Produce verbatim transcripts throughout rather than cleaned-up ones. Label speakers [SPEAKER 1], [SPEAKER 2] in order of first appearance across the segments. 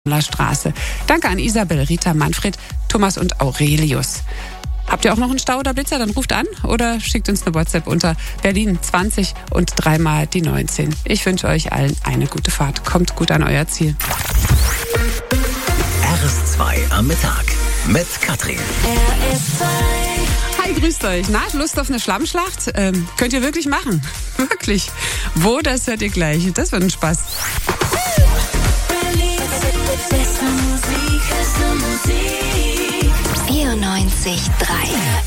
[SPEAKER 1] Straße. Danke an Isabel, Rita, Manfred, Thomas und Aurelius. Habt ihr auch noch einen Stau oder Blitzer? Dann ruft an oder schickt uns eine WhatsApp unter Berlin zwanzig und dreimal die neunzehn. Ich wünsche euch allen eine gute Fahrt. Kommt gut an euer Ziel.
[SPEAKER 2] R S zwei am Mittag mit Katrin.
[SPEAKER 3] R S zwei.
[SPEAKER 1] Hi, grüßt euch. Na, Lust auf eine Schlammschlacht? Ähm, könnt ihr wirklich machen. Wirklich. Wo, das hört ihr gleich. Das wird ein Spaß.
[SPEAKER 3] vierundneunzig Komma drei.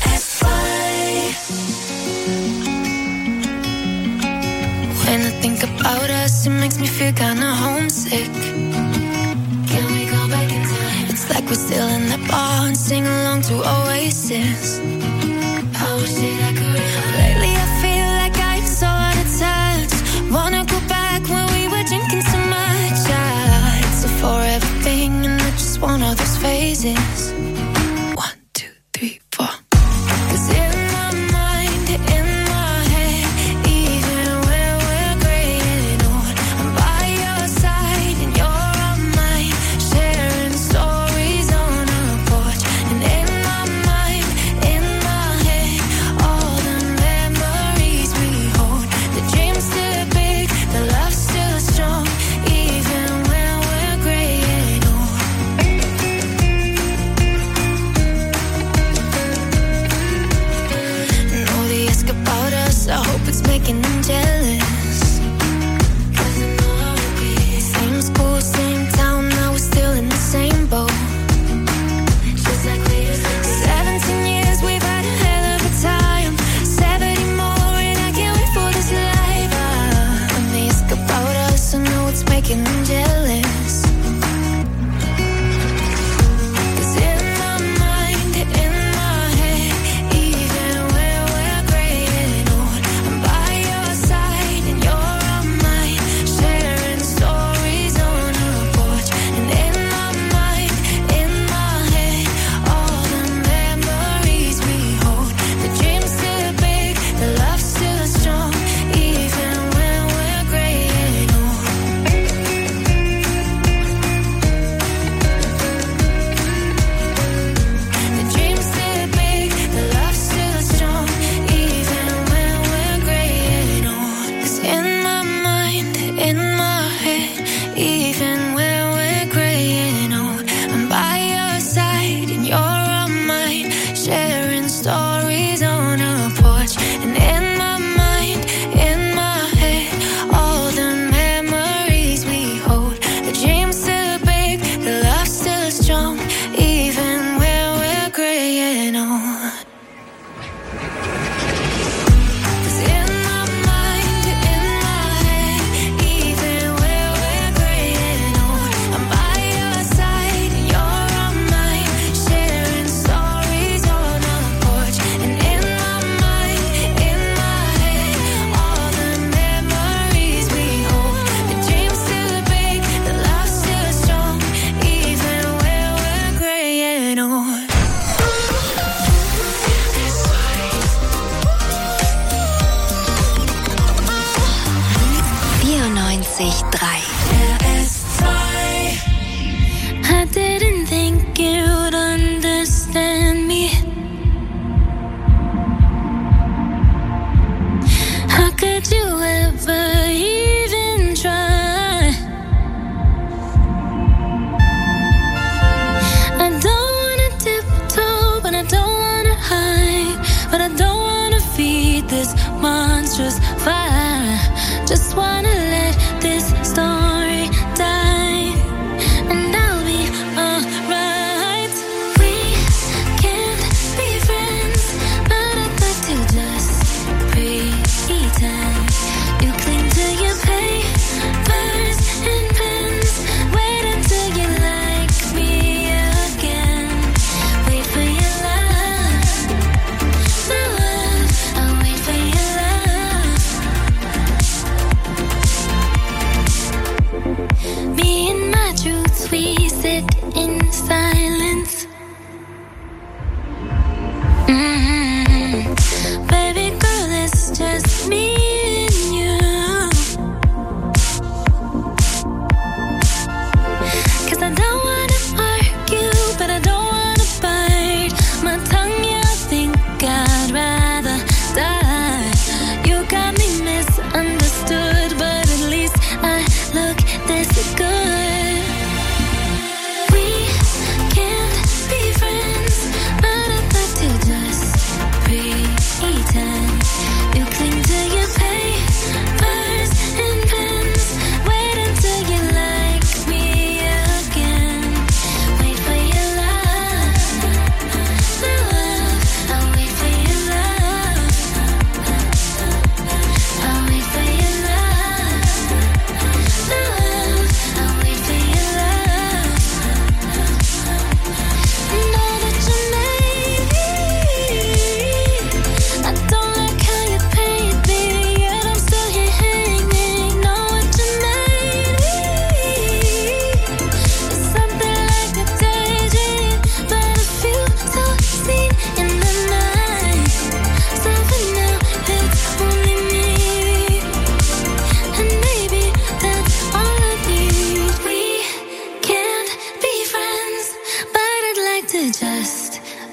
[SPEAKER 4] When I think about us, it makes me feel kinda homesick. Can we go back in time? It's like we're still in the bar and sing along to Oasis. I wish that I could. Lately I feel like I'm so out of touch. Wanna go back when we were drinking so much. Yeah, it's a forever thing and it's just one of those phases. Three, four. Cause in my mind, in my head, even when we're graying old, I'm by your side and you're on mine, sharing stories on a porch. And in my mind, in my head, all the memories we hold. The dream's still big, the love's still strong, even when we're graying old. About us, I hope it's making them jealous. Cause I know how it be. Same school, same town, now we're still in the same boat. Just like we used to be. Seventeen years, we've had a hell of a time. Seventy more, and I can't wait for this life. Ah, when they ask about us, I know it's making them jealous. Cause in my mind, in my head, even when we're graying old, I'm by your side and you're on mine, sharing stories on a porch. And in my mind, in my head, all the memories we hold. The dream's still big, the love's still strong, even when we're graying old. The dream's still big, the love's still strong, even when we're graying old. 'Cause in my mind, in my head, even when we're graying old, I'm by your side and you're on mine, sharing stories on a porch. And in my mind, in my head, all the memories we hold. The dream's still big, the love's still strong, even when we're graying old. 'Cause in my mind, in my head, even when we're graying old, I'm by your side and you're on mine, sharing stories on a porch. And in my mind, in my head, all the memories we hold. The dream's still big, the love's still strong, even when we're graying old.
[SPEAKER 3] vierundneunzig Komma drei.
[SPEAKER 4] I didn't think you'd understand me. How could you ever even try? I don't wanna tiptoe, but I don't wanna hide, but I don't wanna feed this monstrous fire. Just wanna let this story die, and I'll be alright. We can't be friends, but I'd like to just pretend. You cling to your papers and pens, wait until you like me again. Wait for your love, my love, I'll wait for your love.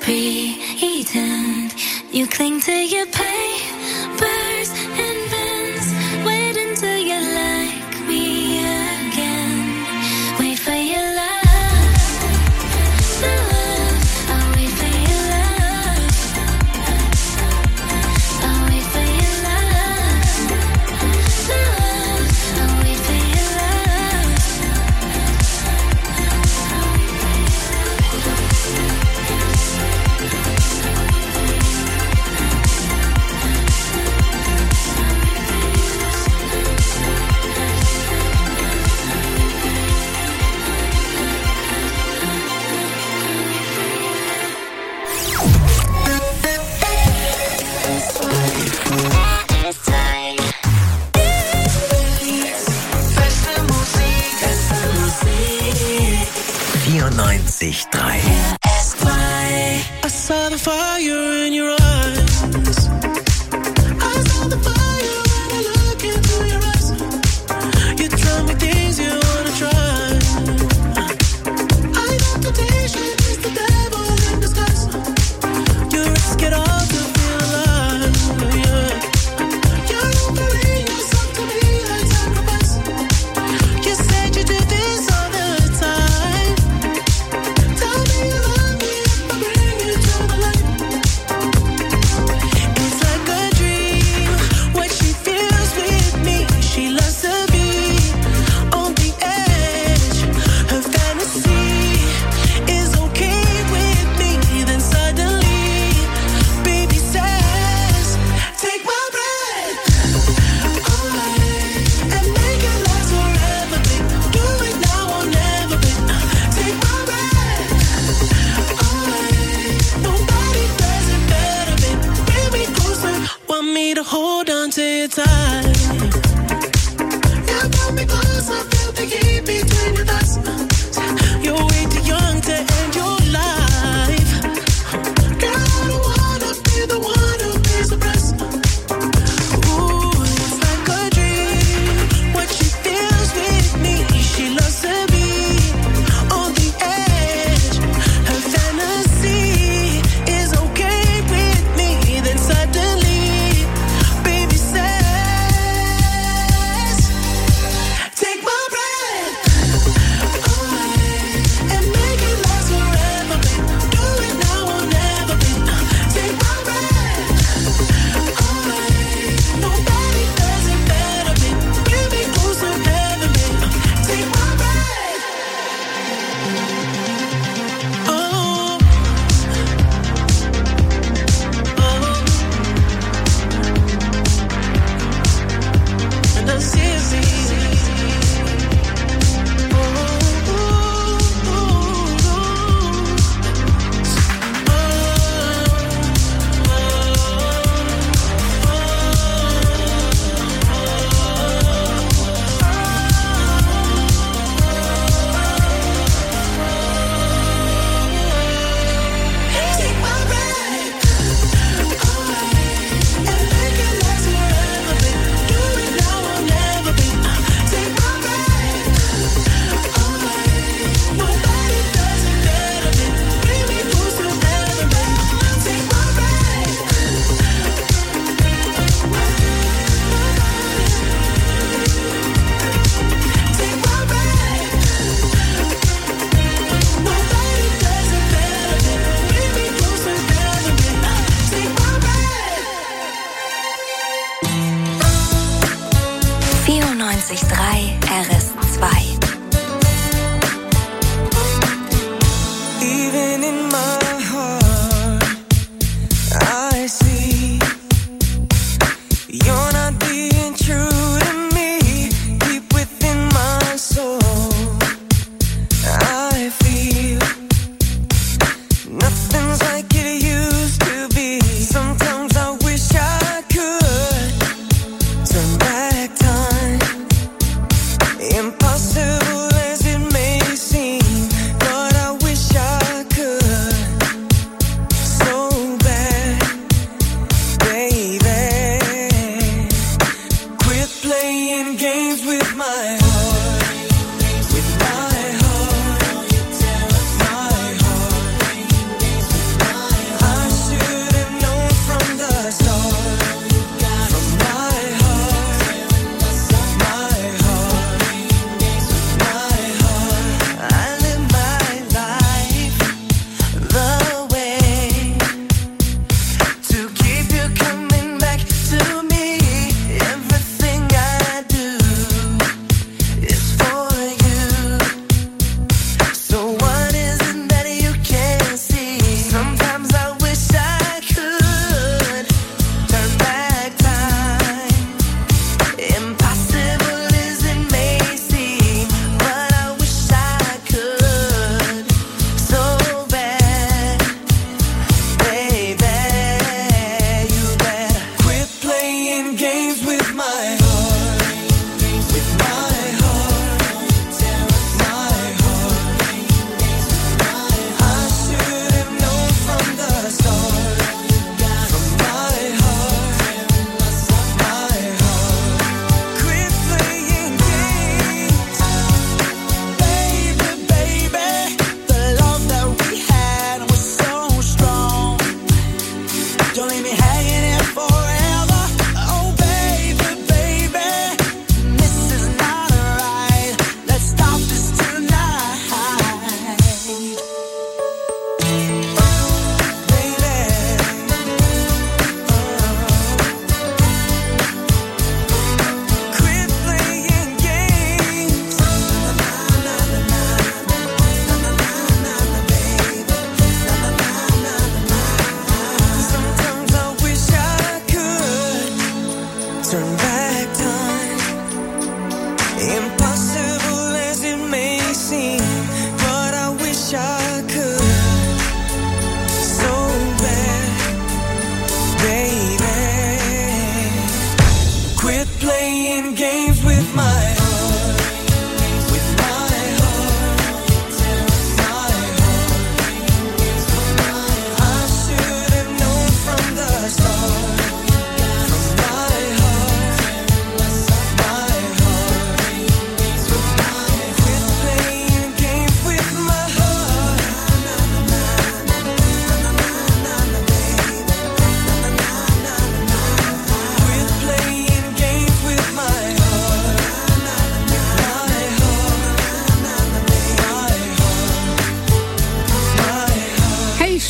[SPEAKER 4] pretend. You cling to your papers and pens. Wait until you like me again. Wait for your love, love. I'll wait for your love. I'll wait for your love, love. I'll wait for your love.
[SPEAKER 2] vierundneunzig Komma drei.
[SPEAKER 5] I saw the fire in your eyes. I saw the fire when I look into your eyes. You tell me things you wanna try. I know temptation is the devil in disguise. You risk it all to feel alive. Yeah. You're offering yourself to me like sacrifice. You said you do this all the time. Tell me you love me if I bring you to the light.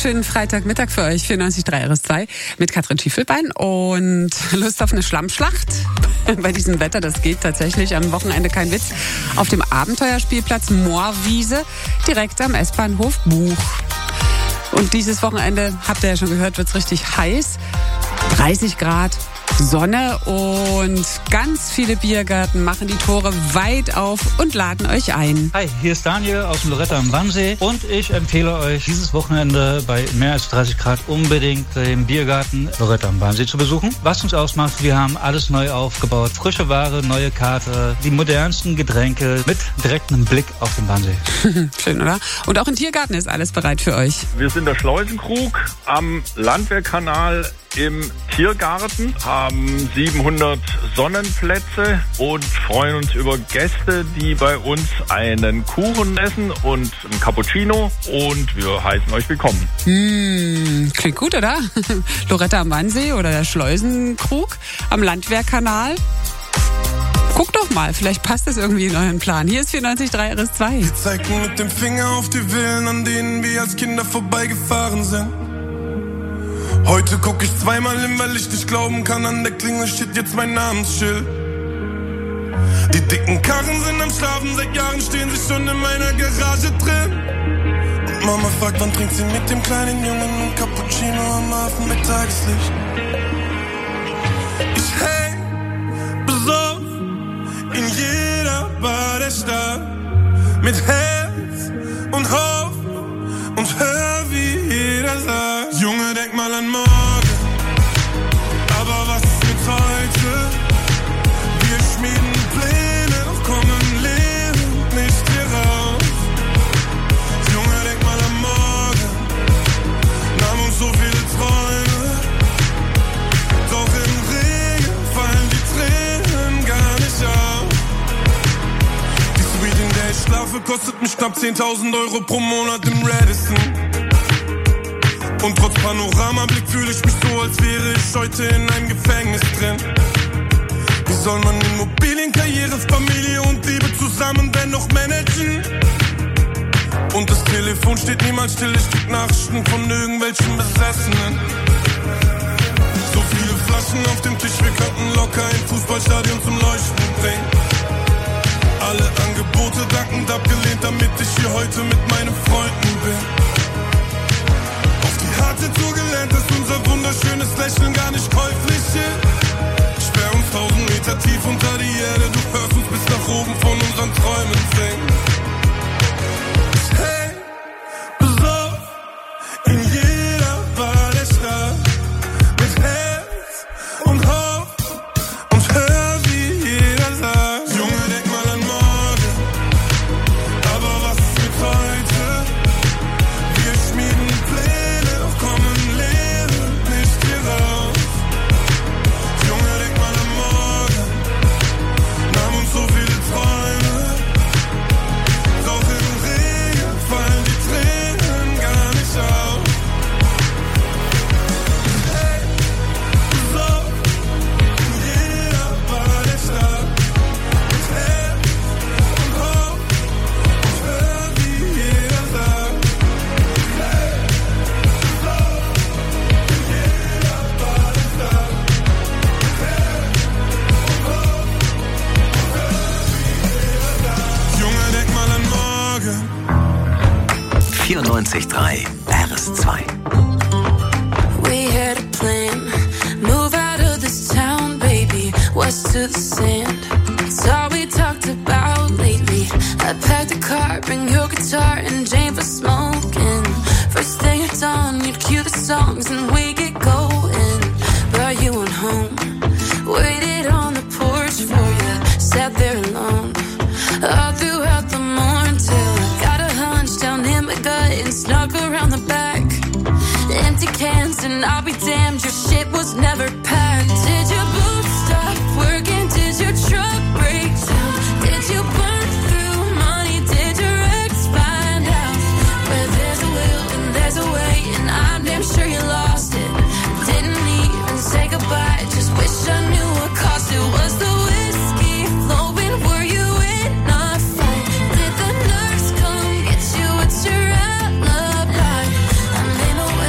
[SPEAKER 1] schönen Freitagmittag für euch, vierundneunzig Komma drei R S zwei mit Katrin Schiefelbein und Lust auf eine Schlammschlacht? Bei diesem Wetter, das geht tatsächlich am Wochenende, kein Witz, auf dem Abenteuerspielplatz Moorwiese direkt am S-Bahnhof Buch. Und dieses Wochenende, habt ihr ja schon gehört, wird's richtig heiß, dreißig Grad. Sonne und ganz viele Biergärten machen die Tore weit auf und laden euch ein.
[SPEAKER 6] Hi, hier ist Daniel aus dem Loretta am Wannsee und ich empfehle euch, dieses Wochenende bei mehr als dreißig Grad unbedingt den Biergarten Loretta am Wannsee zu besuchen. Was uns ausmacht, wir haben alles neu aufgebaut, frische Ware, neue Karte, die modernsten Getränke mit direktem Blick auf den Wannsee.
[SPEAKER 1] Schön, oder? Und auch im Tiergarten ist alles bereit für euch.
[SPEAKER 7] Wir sind der Schleusenkrug am Landwehrkanal im Tiergarten, haben siebenhundert Sonnenplätze und freuen uns über Gäste, die bei uns einen Kuchen essen und ein Cappuccino, und wir heißen euch willkommen.
[SPEAKER 1] Hm, klingt gut, oder? Loretta am Wannsee oder der Schleusenkrug am Landwehrkanal. Guckt doch mal, vielleicht passt das irgendwie in euren Plan. Hier ist vierundneunzig Komma drei R S zwei.
[SPEAKER 5] Wir zeigen mit dem Finger auf die Villen, an denen wir als Kinder vorbeigefahren sind. Heute guck ich zweimal hin, weil ich nicht glauben kann, an der Klingel steht jetzt mein Namensschild. Die dicken Karren sind am Schlafen, seit Jahren stehen sie schon in meiner Garage drin. Und Mama fragt, wann trinkt sie mit dem kleinen Jungen ein Cappuccino am Hafen mit Tageslicht. Ich häng besoffen in jeder Bar der Stadt, mit Herz und Hoffnung und hör, wie jeder sagt: Junge, denk mal an morgen, aber was ist mit heute? Wir schmieden Pläne, doch kommen lebend nicht hier raus. Junge, denk mal an morgen, nahm uns so viele Träume, doch im Regen fallen die Tränen gar nicht auf. Die Suite, in der ich schlafe, kostet mich knapp zehntausend Euro pro Monat im Radisson. Und trotz Panoramablick fühle ich mich so, als wäre ich heute in einem Gefängnis drin. Wie soll man Immobilien, Karriere, Familie und Liebe zusammen dennoch managen? Und das Telefon steht niemals still, ich krieg Nachrichten von irgendwelchen Besessenen. So viele Flaschen auf dem Tisch, wir könnten locker ein Fußballstadion zum Leuchten bringen. Alle Angebote dankend abgelehnt, damit ich hier heute mit meinen Freunden bin. Hatte zugelernt, dass unser wunderschönes Lächeln gar nicht käuflich ist. Sperr uns tausend Meter tief unter die Erde, du hörst uns bis nach oben von unseren Träumen singen. Ich häng besoffen in jeder Bar der Stadt, mit Herz und Hoffnung und hör, wie jeder sagt: Junge, denk mal an morgen, aber was ist mit heute? Wir schmieden Pläne, kommen lebend nicht hier raus. Junge, denk mal an morgen, nahm uns so viele Träume, doch im Regen fallen die Tränen gar nicht auf. Hey, so, in jeder Bar der Stadt, mit Herz und Hoffnung und hör, wie jeder sagt: Hey, Junge, denk mal an morgen.
[SPEAKER 2] vierundneunzig Komma drei R S zwei.
[SPEAKER 4] We had a plan, move out of this town, baby, west to the sand. It's all we talked about lately. I packed a car, bring your guitar and Jane for smoking. First thing at dawn, you'd cue the songs and we get going. Brought you on home, waited on the porch for you, sat there alone all throughout the morning till I got a hunch down in my gut and snuck around the back. Empty cans and I'll be damned, your shit was never packed. Did your boots stop working? Did your truck break down? Did you burn through money? Did your ex find out? Where there's a will and there's a way, and I'm damn sure you lost it. Didn't even say goodbye, just wish I knew what cost it. Was the whiskey flowing? Were you in a fight? Did the nurse come get you? What's your alibi? I made my way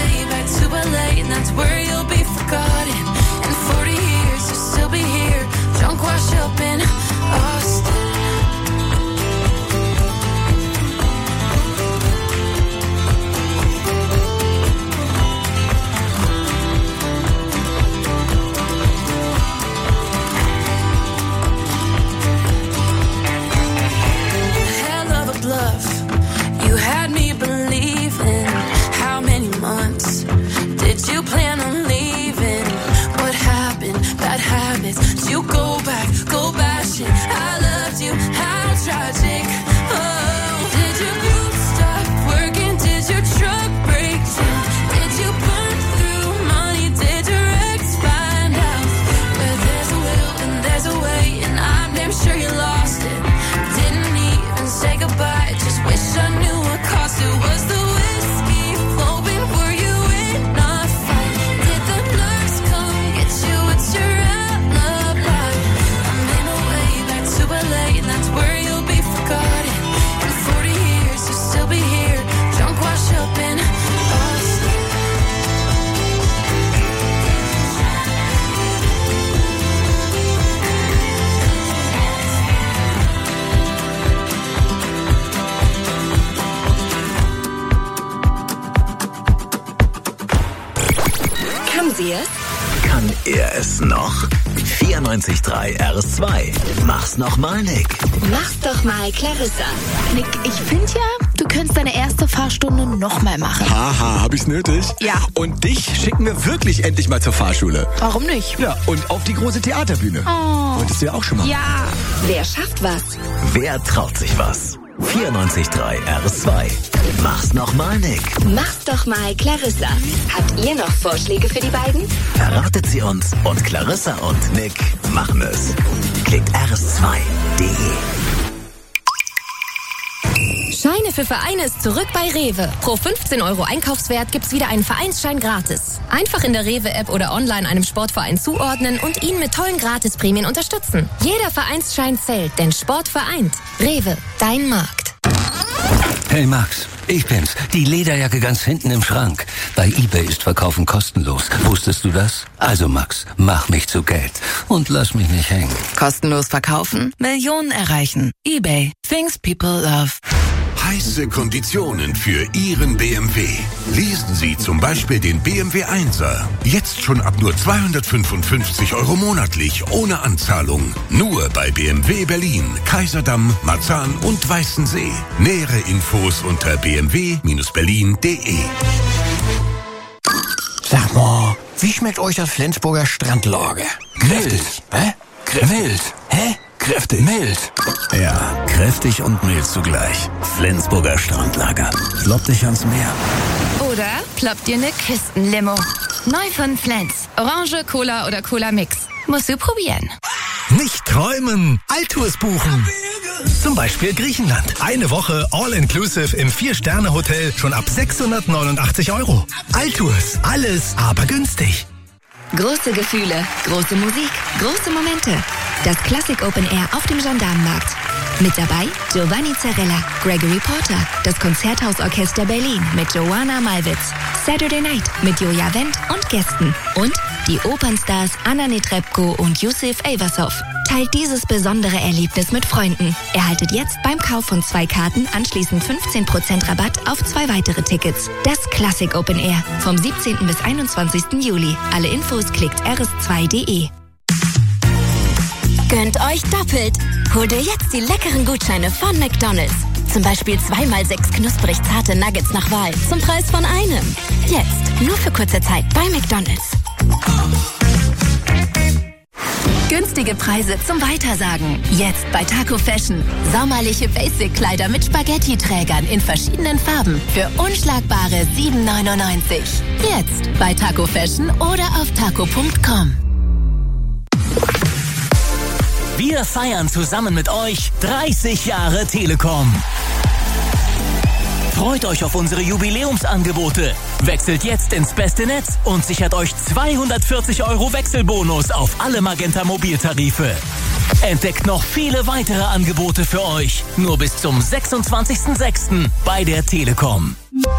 [SPEAKER 3] sie es?
[SPEAKER 2] Kann er es noch? vierundneunzig Komma drei R S zwei. Mach's noch mal, Nick.
[SPEAKER 3] Mach's doch mal, Clarissa.
[SPEAKER 8] Nick, ich finde ja, du könntest deine erste Fahrstunde nochmal machen.
[SPEAKER 9] Haha, hab ich's nötig?
[SPEAKER 8] Ja.
[SPEAKER 9] Und dich schicken wir wirklich endlich mal zur Fahrschule.
[SPEAKER 8] Warum nicht?
[SPEAKER 9] Ja, und auf die große Theaterbühne.
[SPEAKER 8] Oh.
[SPEAKER 9] Wolltest du ja auch schon mal.
[SPEAKER 8] Ja.
[SPEAKER 3] Wer schafft was?
[SPEAKER 2] Wer traut sich was? vierundneunzig Komma drei R S zwei. Mach's noch mal, Nick.
[SPEAKER 3] Mach's doch mal, Clarissa. Habt ihr noch Vorschläge für die beiden?
[SPEAKER 2] Verratet sie uns und Clarissa und Nick machen es. Klickt R S zwei Punkt D E.
[SPEAKER 10] Scheine für Vereine ist zurück bei Rewe. Pro fünfzehn Euro Einkaufswert gibt's wieder einen Vereinsschein gratis. Einfach in der Rewe-App oder online einem Sportverein zuordnen und ihn mit tollen Gratisprämien unterstützen. Jeder Vereinsschein zählt, denn Sport vereint. Rewe, dein Markt.
[SPEAKER 11] Hey Max, ich bin's. Die Lederjacke ganz hinten im Schrank. Bei eBay ist Verkaufen kostenlos. Wusstest du das? Also Max, mach mich zu Geld und lass mich nicht hängen.
[SPEAKER 12] Kostenlos verkaufen, Millionen erreichen. eBay, things people love.
[SPEAKER 13] Heiße Konditionen für Ihren B M W. Lesen Sie zum Beispiel den B M W Einser. Jetzt schon ab nur zweihundertfünfundfünfzig Euro monatlich, ohne Anzahlung. Nur bei B M W Berlin, Kaiserdamm, Marzahn und Weißensee. Nähere Infos unter b m w Bindestrich berlin Punkt d e.
[SPEAKER 14] Sag mal, wie schmeckt euch das Flensburger Strandlager? Kräftig. Hä? Mild. Hä? Kräftig. Mild.
[SPEAKER 2] Ja, kräftig und mild zugleich. Flensburger Strandlager. Klopp dich ans Meer.
[SPEAKER 10] Oder ploppt dir eine Küstenlimo. Neu von Flens. Orange, Cola oder Cola Mix. Musst du probieren.
[SPEAKER 15] Nicht träumen, Altours buchen. Zum Beispiel Griechenland. Eine Woche All-Inclusive im Vier-Sterne-Hotel schon ab sechshundertneunundachtzig Euro. Altours, alles aber günstig.
[SPEAKER 3] Große Gefühle, große Musik, große Momente. Das Classic Open Air auf dem Gendarmenmarkt. Mit dabei Giovanni Zarella, Gregory Porter, das Konzerthausorchester Berlin mit Joanna Malwitz, Saturday Night mit Joja Wendt und Gästen und die Opernstars Anna Netrebko und Yusuf Ayvasow. Teilt dieses besondere Erlebnis mit Freunden. Erhaltet jetzt beim Kauf von zwei Karten anschließend fünfzehn Prozent Rabatt auf zwei weitere Tickets. Das Classic Open Air vom siebzehnten bis einundzwanzigsten Juli. Alle Infos klickt r s zwei punkt d e.
[SPEAKER 10] Gönnt euch doppelt. Hol dir jetzt die leckeren Gutscheine von McDonald's. Zum Beispiel zweimal sechs knusprig zarte Nuggets nach Wahl zum Preis von einem. Jetzt, nur für kurze Zeit bei McDonald's.
[SPEAKER 8] Günstige Preise zum Weitersagen. Jetzt bei Taco Fashion. Sommerliche Basic-Kleider mit Spaghetti-Trägern in verschiedenen Farben für unschlagbare sieben neunundneunzig. Jetzt bei Taco Fashion oder auf taco punkt com.
[SPEAKER 16] Wir feiern zusammen mit euch dreißig Jahre Telekom. Freut euch auf unsere Jubiläumsangebote. Wechselt jetzt ins beste Netz und sichert euch zweihundertvierzig Euro Wechselbonus auf alle Magenta Mobiltarife. Entdeckt noch viele weitere Angebote für euch. Nur bis zum sechsundzwanzigsten sechsten bei der Telekom.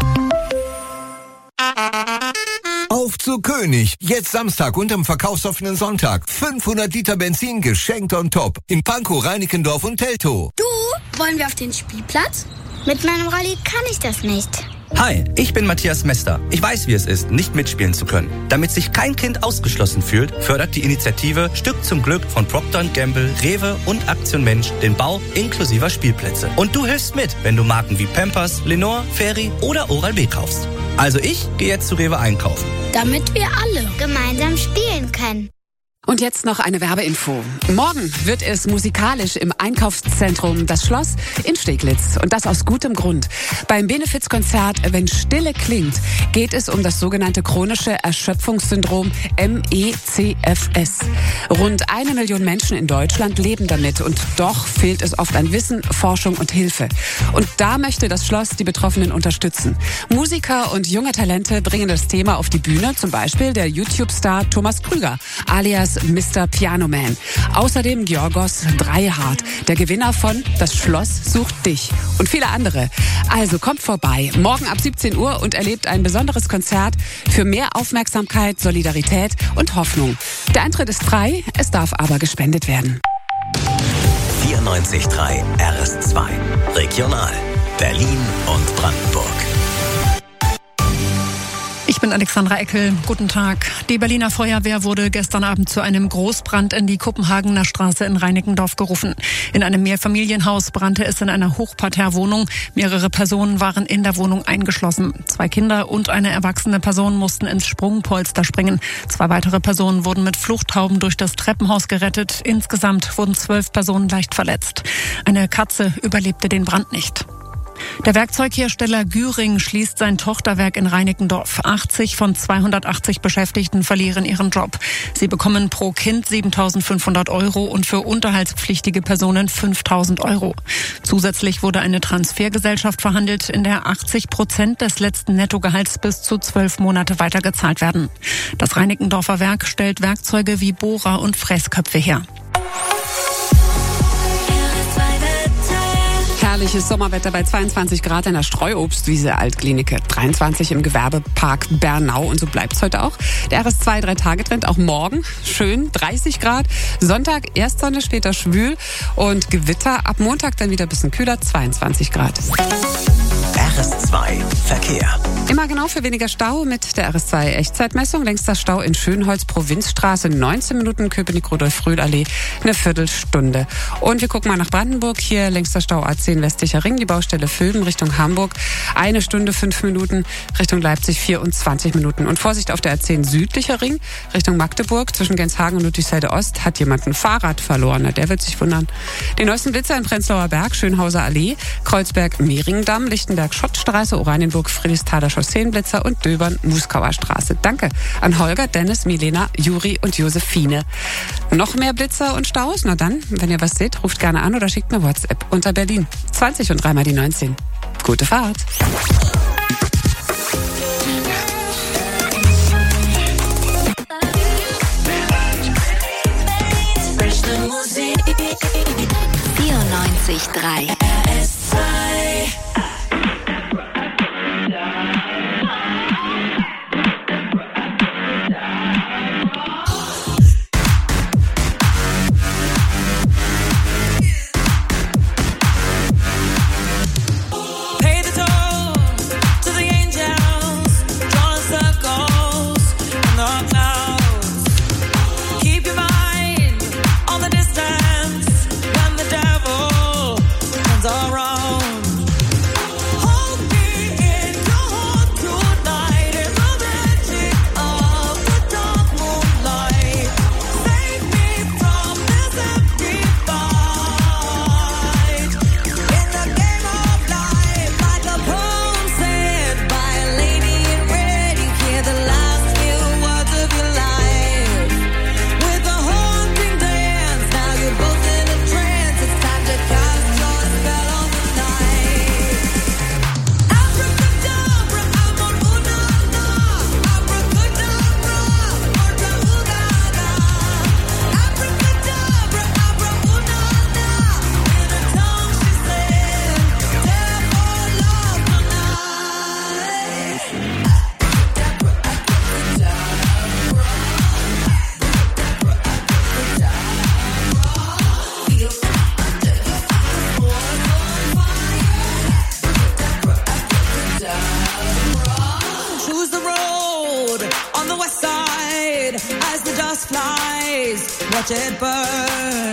[SPEAKER 17] Auf zu König. Jetzt Samstag und am verkaufsoffenen Sonntag. fünfhundert Liter Benzin geschenkt on top. In Pankow, Reinickendorf und Teltow.
[SPEAKER 18] Du, wollen wir auf den Spielplatz? Mit meinem Rolli kann ich das nicht.
[SPEAKER 19] Hi, ich bin Matthias Mester. Ich weiß, wie es ist, nicht mitspielen zu können. Damit sich kein Kind ausgeschlossen fühlt, fördert die Initiative Stück zum Glück von Procter und Gamble, Rewe und Aktion Mensch den Bau inklusiver Spielplätze. Und du hilfst mit, wenn du Marken wie Pampers, Lenore, Fairy oder Oral-B kaufst. Also ich gehe jetzt zu Rewe einkaufen.
[SPEAKER 18] Damit wir alle gemeinsam spielen können.
[SPEAKER 1] Und jetzt noch eine Werbeinfo. Morgen wird es musikalisch im Einkaufszentrum Das Schloss in Steglitz. Und das aus gutem Grund. Beim Benefizkonzert Wenn Stille klingt, geht es um das sogenannte chronische Erschöpfungssyndrom M E C F S. Rund eine Million Menschen in Deutschland leben damit. Und doch fehlt es oft an Wissen, Forschung und Hilfe. Und da möchte das Schloss die Betroffenen unterstützen. Musiker und junge Talente bringen das Thema auf die Bühne. Zum Beispiel der YouTube-Star Thomas Krüger, alias Mister Piano Man. Außerdem Georgos Dreihardt, der Gewinner von Das Schloss sucht dich und viele andere. Also kommt vorbei, morgen ab siebzehn Uhr und erlebt ein besonderes Konzert für mehr Aufmerksamkeit, Solidarität und Hoffnung. Der Eintritt ist frei, es darf aber gespendet werden.
[SPEAKER 2] vierundneunzig Komma drei R S zwei. Regional. Berlin und Brandenburg.
[SPEAKER 20] Ich bin bin Alexandra Eckel. Guten Tag. Die Berliner Feuerwehr wurde gestern Abend zu einem Großbrand in die Kopenhagener Straße in Reinickendorf gerufen. In einem Mehrfamilienhaus brannte es in einer Hochparterrewohnung. Mehrere Personen waren in der Wohnung eingeschlossen. Zwei Kinder und eine erwachsene Person mussten ins Sprungpolster springen. Zwei weitere Personen wurden mit Fluchthauben durch das Treppenhaus gerettet. Insgesamt wurden zwölf Personen leicht verletzt. Eine Katze überlebte den Brand nicht. Der Werkzeughersteller Güring schließt sein Tochterwerk in Reinickendorf. achtzig von zweihundertachtzig Beschäftigten verlieren ihren Job. Sie bekommen pro Kind siebentausendfünfhundert Euro und für unterhaltspflichtige Personen fünftausend Euro. Zusätzlich wurde eine Transfergesellschaft verhandelt, in der achtzig Prozent des letzten Nettogehalts bis zu zwölf Monate weitergezahlt werden. Das Reinickendorfer Werk stellt Werkzeuge wie Bohrer und Fräsköpfe her.
[SPEAKER 1] Herrliches Sommerwetter bei zweiundzwanzig Grad in der Streuobstwiese Altklinike, dreiundzwanzig im Gewerbepark Bernau und so bleibt's heute auch. Der R S zwei drei-Tage-Trend auch morgen schön, dreißig Grad. Sonntag erst Sonne, später schwül und Gewitter. Ab Montag dann wieder ein bisschen kühler, zweiundzwanzig Grad.
[SPEAKER 2] R S zwei Verkehr.
[SPEAKER 1] Immer genau für weniger Stau mit der R S zwei Echtzeitmessung. Längster Stau in Schönholz, Provinzstraße, neunzehn Minuten, Köpenick-Rudolf-Rühl-Allee, eine Viertelstunde. Und wir gucken mal nach Brandenburg. Hier längster Stau A zehn westlicher Ring, die Baustelle Vülben Richtung Hamburg. Eine Stunde, fünf Minuten, Richtung Leipzig vierundzwanzig Minuten. Und Vorsicht auf der A zehn südlicher Ring, Richtung Magdeburg. Zwischen Genshagen und Ludwigsfelde Ost hat jemand ein Fahrrad verloren. Der wird sich wundern. Die neuesten Blitzer in Prenzlauer Berg, Schönhauser Allee, Kreuzberg, Mehringdamm, Lichtenberg, Schottstraße, Oranienburg, Friedrichsthaler Chausseeblitzer und Döbern, Muskauer Straße. Danke an Holger, Dennis, Milena, Juri und Josephine. Noch mehr Blitzer und Staus? Na dann, wenn ihr was seht, ruft gerne an oder schickt mir WhatsApp unter Berlin. zwanzig und dreimal die neunzehn. Gute Fahrt.
[SPEAKER 3] vierundneunzig Komma drei
[SPEAKER 5] R S zwei. Watch it burn.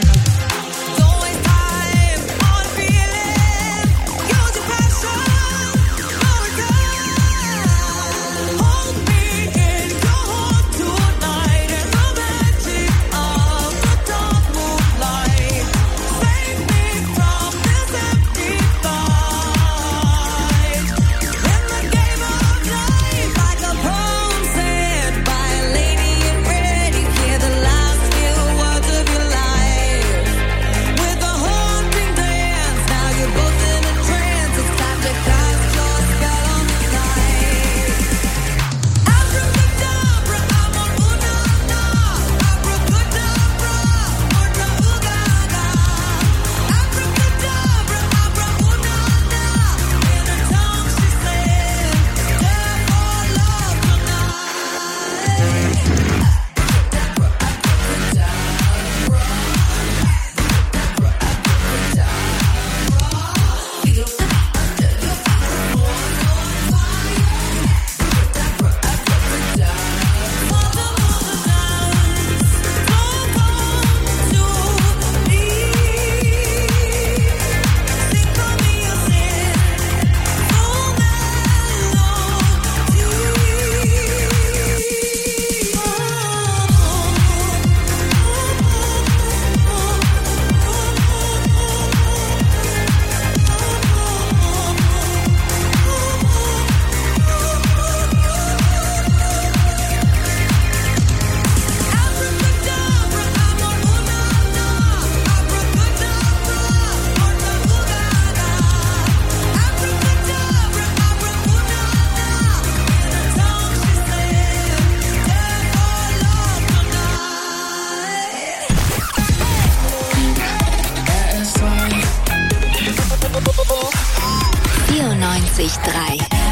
[SPEAKER 4] Life.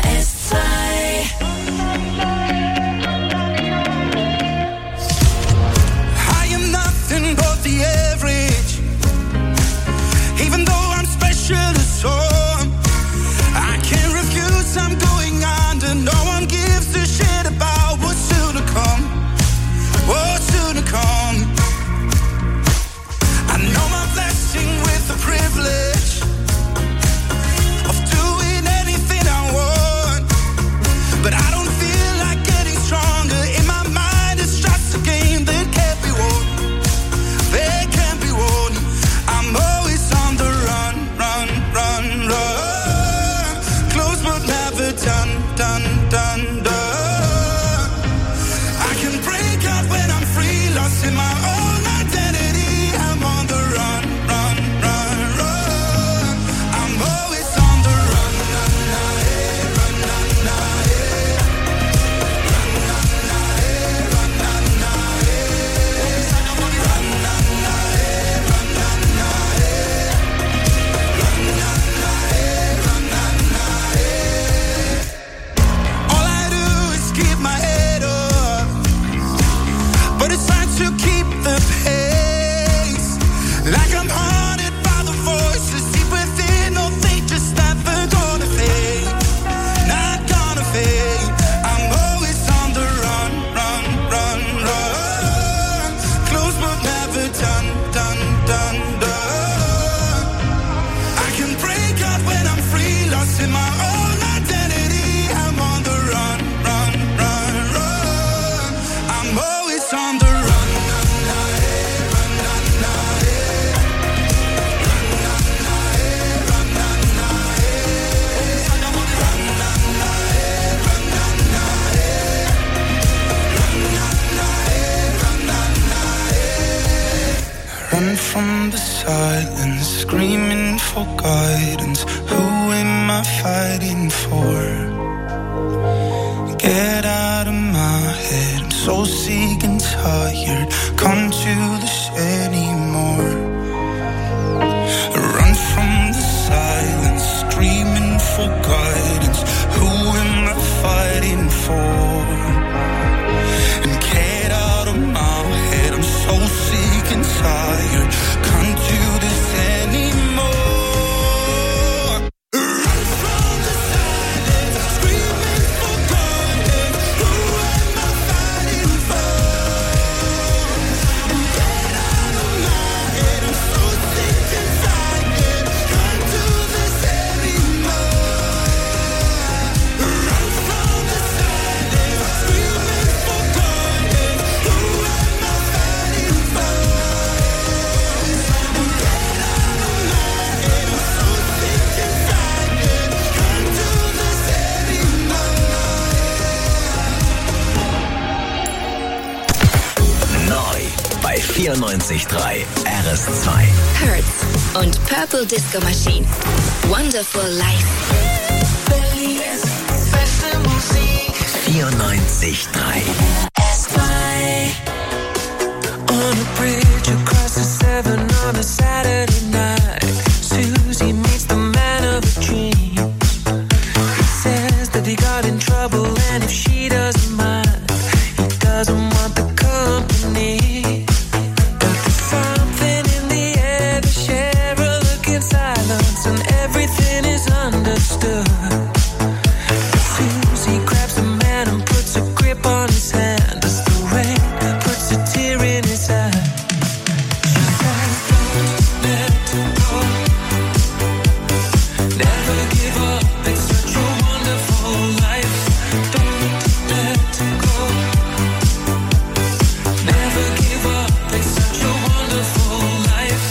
[SPEAKER 5] R S zwei.
[SPEAKER 21] I am nothing but the average, even though I'm special to some. I can't refuse, I'm going under. No one gives a shit about what's soon to come. What's soon to come. I know my blessing with the privilege of doing anything I want, but I don't feel like getting stronger. In my mind it's just a game that can't be won. They can't be won. I'm always on the run, run, run, run. Close but never done, done, done, done. I can break out when I'm free, lost in my own identity. I'm on the run, run, run, run. I'm always on the run, run, run, eh, run, run, run, eh. Run, run, run, eh, run, run, run, eh. Run, run, run, eh, run, run, run, eh. Run, run, run, eh, run, run, run, eh. All I do is keep my head up, but it's hard to keep the pace. Like I'm haunted by the voices deep within. No, they just never gonna fade. Not gonna fade. I'm always on the run, run, run, run. Close but never done, done, done, done. I can break out when I'm free, lost in my own identity. I'm on the run, run, run, run. I'm always on the run. Run from the silence, screaming for guidance. Who am I fighting for? Get out of my head, I'm so sick and tired. Can't do this anymore. Run from the silence, screaming for guidance. Who am I fighting for? And get out of my head, I'm so sick and tired. Can't do this anymore. Run from the silence, screaming for guidance. Who am I fighting for? And get out of my head, I'm so sick and tired. Can't do this anymore. Run from the silence, screaming for guidance. Who am I fighting for? And get out of my head, I'm so sick and tired. Can't do this anymore.
[SPEAKER 2] Neu bei vierundneunzig Komma drei R S zwei.
[SPEAKER 3] Hertz und Purple Disco Machine. Wonderful Life.
[SPEAKER 5] Berlins beste Musik.
[SPEAKER 2] vierundneunzig Komma drei.
[SPEAKER 5] S zwei. On a bridge across the Severn on a Saturday night, Susie meets the man of her dreams. He says that he got in trouble and if she doesn't mind, he doesn't want the company. But there's something in the air, they share a look in silence and everything is understood. Susie grabs the man and puts a grip on his hand as the rain puts a tear in his eye. She says, don't let go. Never give up, it's such a wonderful life. Don't let go. Never give up, it's such a wonderful life.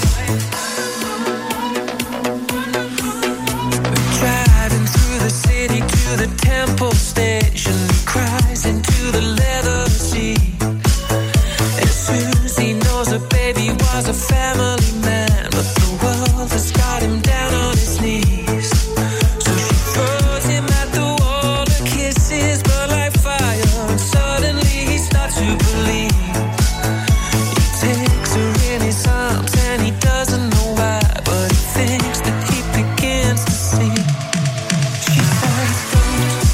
[SPEAKER 5] Driving through the city to the Temple Station, he cries into the leather seat. And Susie knows her baby was a family man, but the world has got him down on his knees. So she throws him at the wall, her kisses burn like fire, and suddenly he starts to believe. He takes her in his arms and he doesn't know why, but he thinks that he begins to see. She says, don't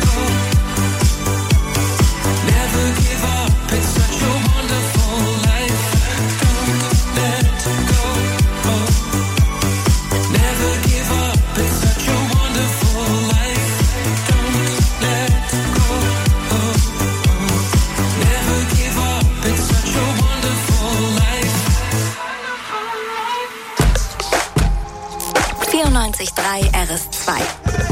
[SPEAKER 3] vierundneunzig Komma drei R S zwei.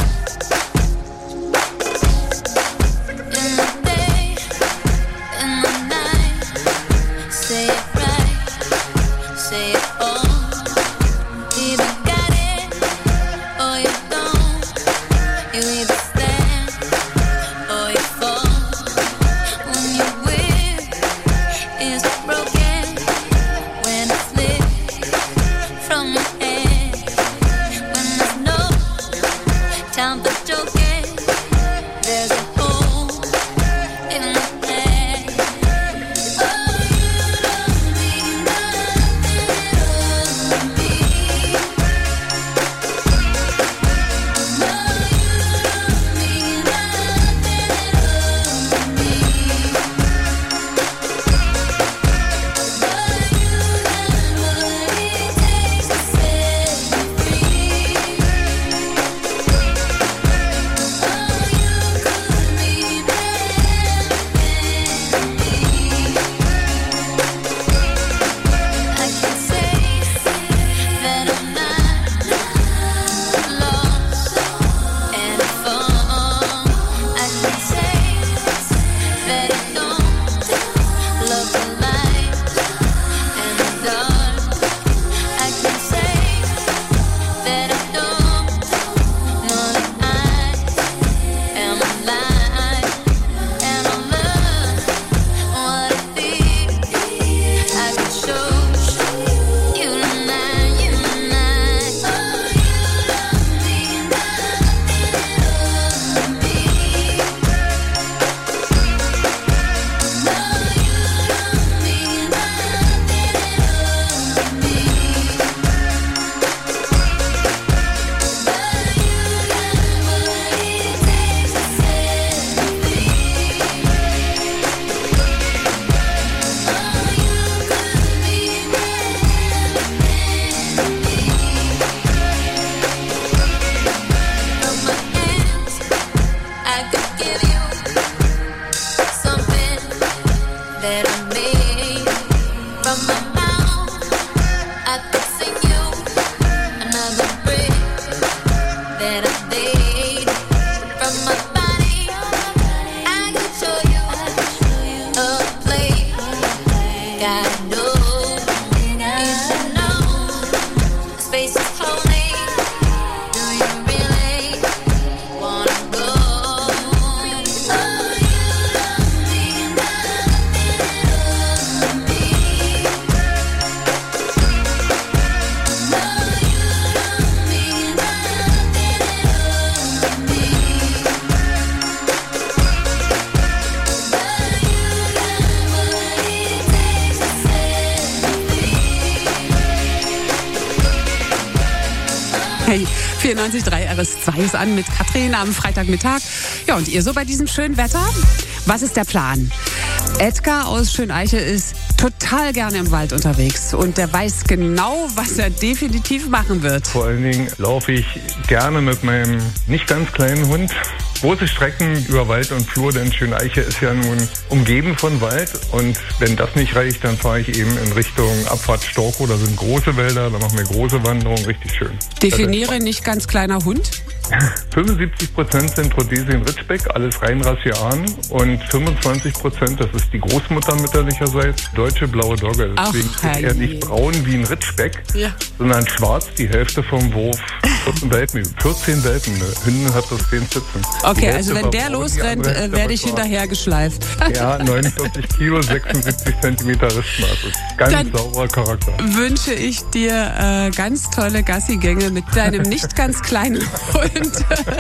[SPEAKER 1] Hey, vierundneunzig Komma drei R S zwei ist an mit Katrin am Freitagmittag. Ja, und ihr so bei diesem schönen Wetter? Was ist der Plan? Edgar aus Schöneiche ist total gerne im Wald unterwegs und der weiß genau, was er definitiv machen wird.
[SPEAKER 6] Vor allen Dingen laufe ich gerne mit meinem nicht ganz kleinen Hund große Strecken über Wald und Flur, denn Schöneiche ist ja nun umgeben von Wald und wenn das nicht reicht, dann fahre ich eben in Richtung Abfahrt Storkow, da sind große Wälder, da machen wir große Wanderungen, richtig schön.
[SPEAKER 1] Definiere nicht ganz kleiner Hund.
[SPEAKER 6] fünfundsiebzig Prozent sind Rhodesien Ridgeback, alles Reinrassian und fünfundzwanzig Prozent, das ist die Großmutter mütterlicherseits, deutsche blaue Dogge. Deswegen
[SPEAKER 1] Ach,
[SPEAKER 6] ist er nicht braun wie ein Ridgeback,
[SPEAKER 1] ja,
[SPEAKER 6] sondern schwarz, die Hälfte vom Wurf. vierzehn Welpen, vierzehn Welpen, eine Hündin hat das zehn Sitzen.
[SPEAKER 1] Okay, also wenn der losrennt, äh, werde ich hinterhergeschleift.
[SPEAKER 6] Ja, neunundvierzig Kilo, sechsundsiebzig Zentimeter Ristmaß. Ganz
[SPEAKER 1] Dann
[SPEAKER 6] sauberer Charakter.
[SPEAKER 1] Wünsche ich dir äh, ganz tolle Gassigänge mit deinem nicht ganz kleinen Hund.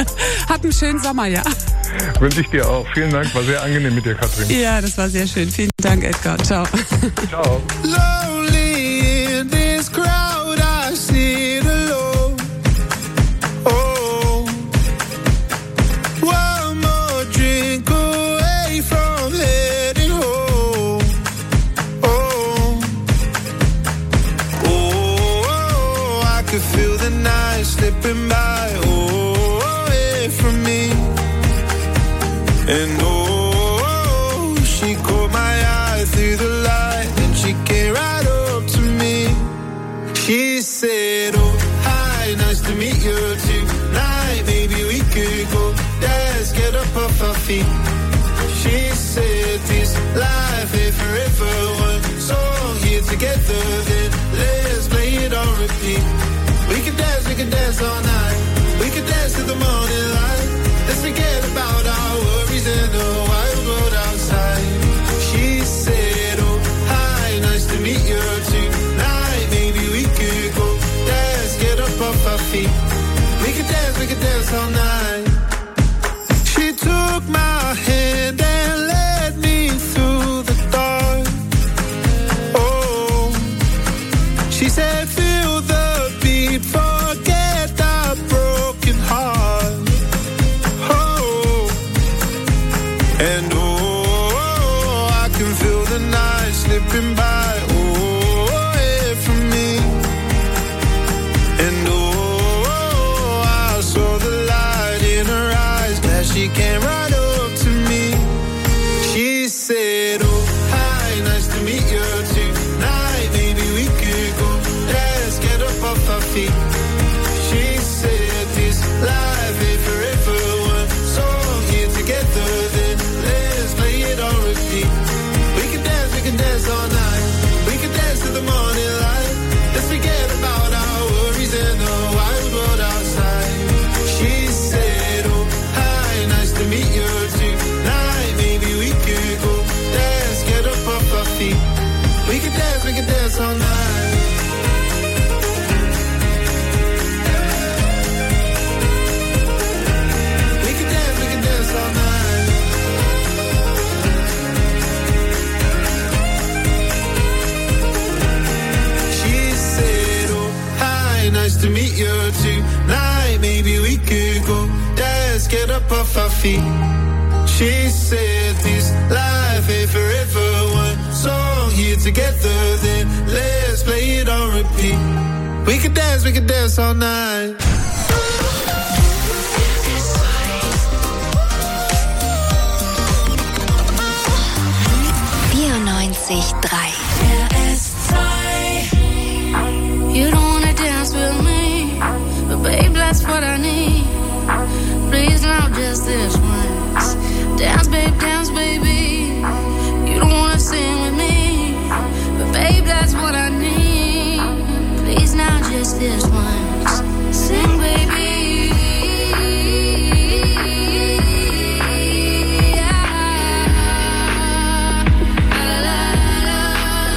[SPEAKER 1] Hab einen schönen Sommer, ja.
[SPEAKER 6] Wünsche ich dir auch. Vielen Dank, war sehr angenehm mit dir, Katrin.
[SPEAKER 1] Ja, das war sehr schön. Vielen Dank, Edgar. Ciao.
[SPEAKER 6] Ciao.
[SPEAKER 5] Lonely in this crowd, I sit alone. Oh, one more And oh, she caught my eye through the light, and she came right up to me. She said, oh, hi, nice to meet you tonight. Maybe we could go dance, get up off our feet. She said, this life ain't forever. One song here together, then let's play it on repeat. We can dance, we can dance all night. We can dance to the morning light. Let's forget about our worries and the wild world outside. She said, oh, hi, nice to meet you tonight. Maybe we could go dance, get up off our feet. We can dance, we can dance all night. She took my hand and led me through the dark. Oh, she said, feel the beat, forget the broken heart. Oh, and oh, I can feel the night slipping by. Oh, away from me. And oh, I saw the light in her eyes. Glad she came right up to me. She said, oh, hi, nice to meet you tonight. Maybe we could go dance, get up off our feet. She said, this life ain't forever. One song here together, then let's play it on repeat. We can dance, we can dance all night. We can dance to the morning light. Let's forget about our worries and the wild world outside. She said, oh, hi, nice to meet you tonight. Maybe we could go dance, get up off our feet. We can dance, we can dance all night. We can dance, we can dance all night. She said, oh, hi, nice to meet you tonight. Maybe we could go dance, get up off our feet. She said, this life ain't forever. One song here together, then let's play it on repeat. We can dance, we can dance all night.
[SPEAKER 3] vierundneunzig Komma drei.
[SPEAKER 4] You don't wanna dance with me, but babe, that's what I need. Please, now just this once. Dance, babe, dance, baby. You don't wanna sing with me, but babe, that's what I need. Please, now just this once. Sing, baby. Yeah. La, la, la.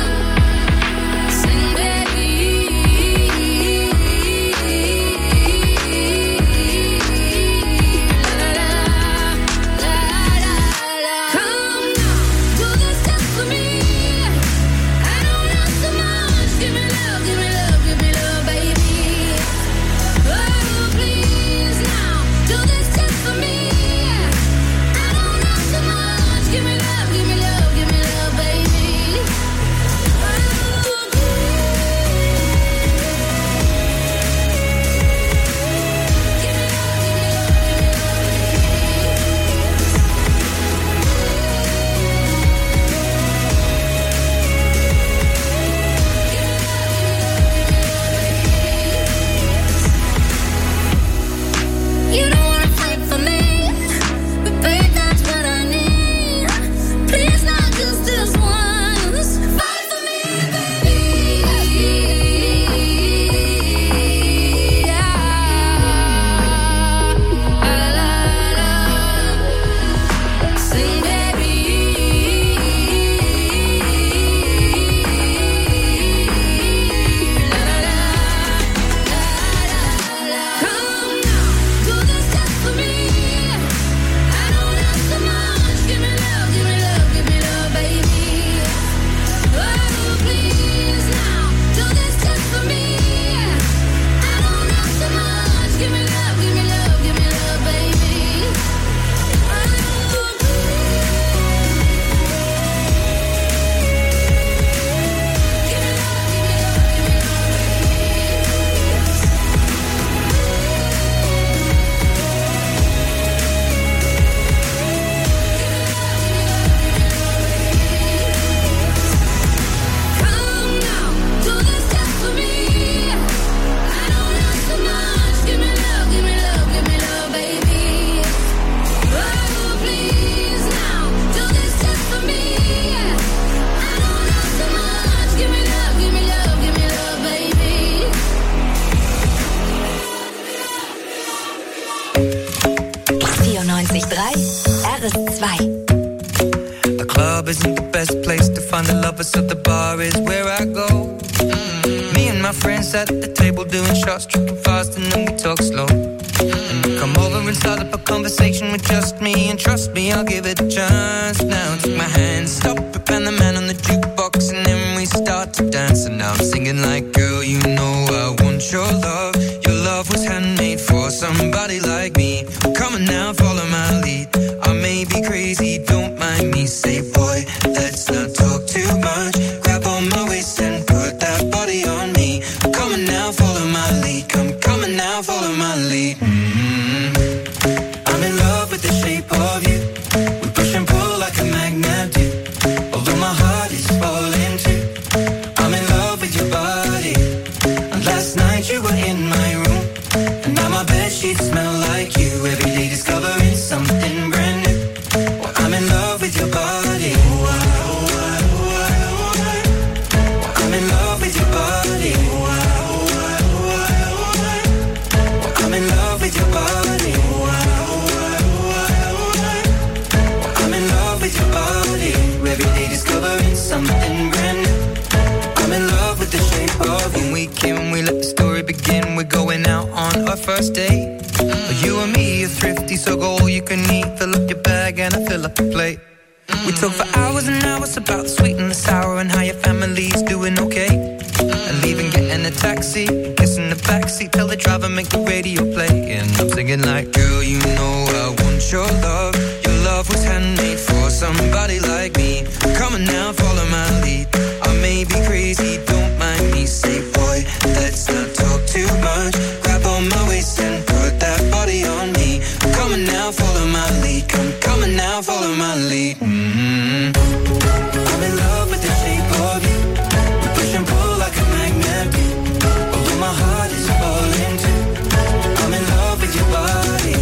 [SPEAKER 3] R S zwei.
[SPEAKER 7] The club isn't the best place to find the lovers, so the bar is where I go. Mm. Me and my friends at the table doing shots, tripping fast, and then we talk slow. And you come over and start up a conversation with just me, and trust me, I'll give it a chance. Now take my hand, stop it, and the man on the jukebox, and then we start to dance. And now I'm singing like, girl, you know I want your love. Your love was handmade for somebody like me. Come on now, follow my lead. I may be crazy, don't mind me. Say, boy, let's not talk too much. Grab on my waist and put that body on me. Come on now, follow my lead. Come, come on now, follow my lead. Mm-hmm. I'm in love with the shape of you. We push and pull like a magnet do. Although my heart is falling too. I'm in love with your body. And last night you were in my room. And now my bedsheets smell like you. Every day discovering something brand new. Well, I'm in love with your body. I'm in love with your body. I'm in love with your body. I'm in love with your body. Every day discovering something brand new. I'm in love with the shape of you. When we came and we let the story begin, we're going out on our first date. You and me are thrifty, so go all you can eat. Fill up your bag and I fill up the plate. We talk for hours and hours about the sweet and the sour and how your family's doing okay. And leaving, getting a taxi, kissing the backseat, tell the driver make the radio play. And I'm singing like, girl, you know I want your love. Your love was handmade for somebody like me. Come on now, follow my lead. I may be crazy, don't mind me. Say, boy, let's not talk too much. Grab on my waist and put that body on me. Come on now, follow my lead. Come, come on now, follow my lead. Mm-hmm. I'm in love with the shape of you. We push and pull like a magnet. Although my heart is falling too. I'm in love with your body.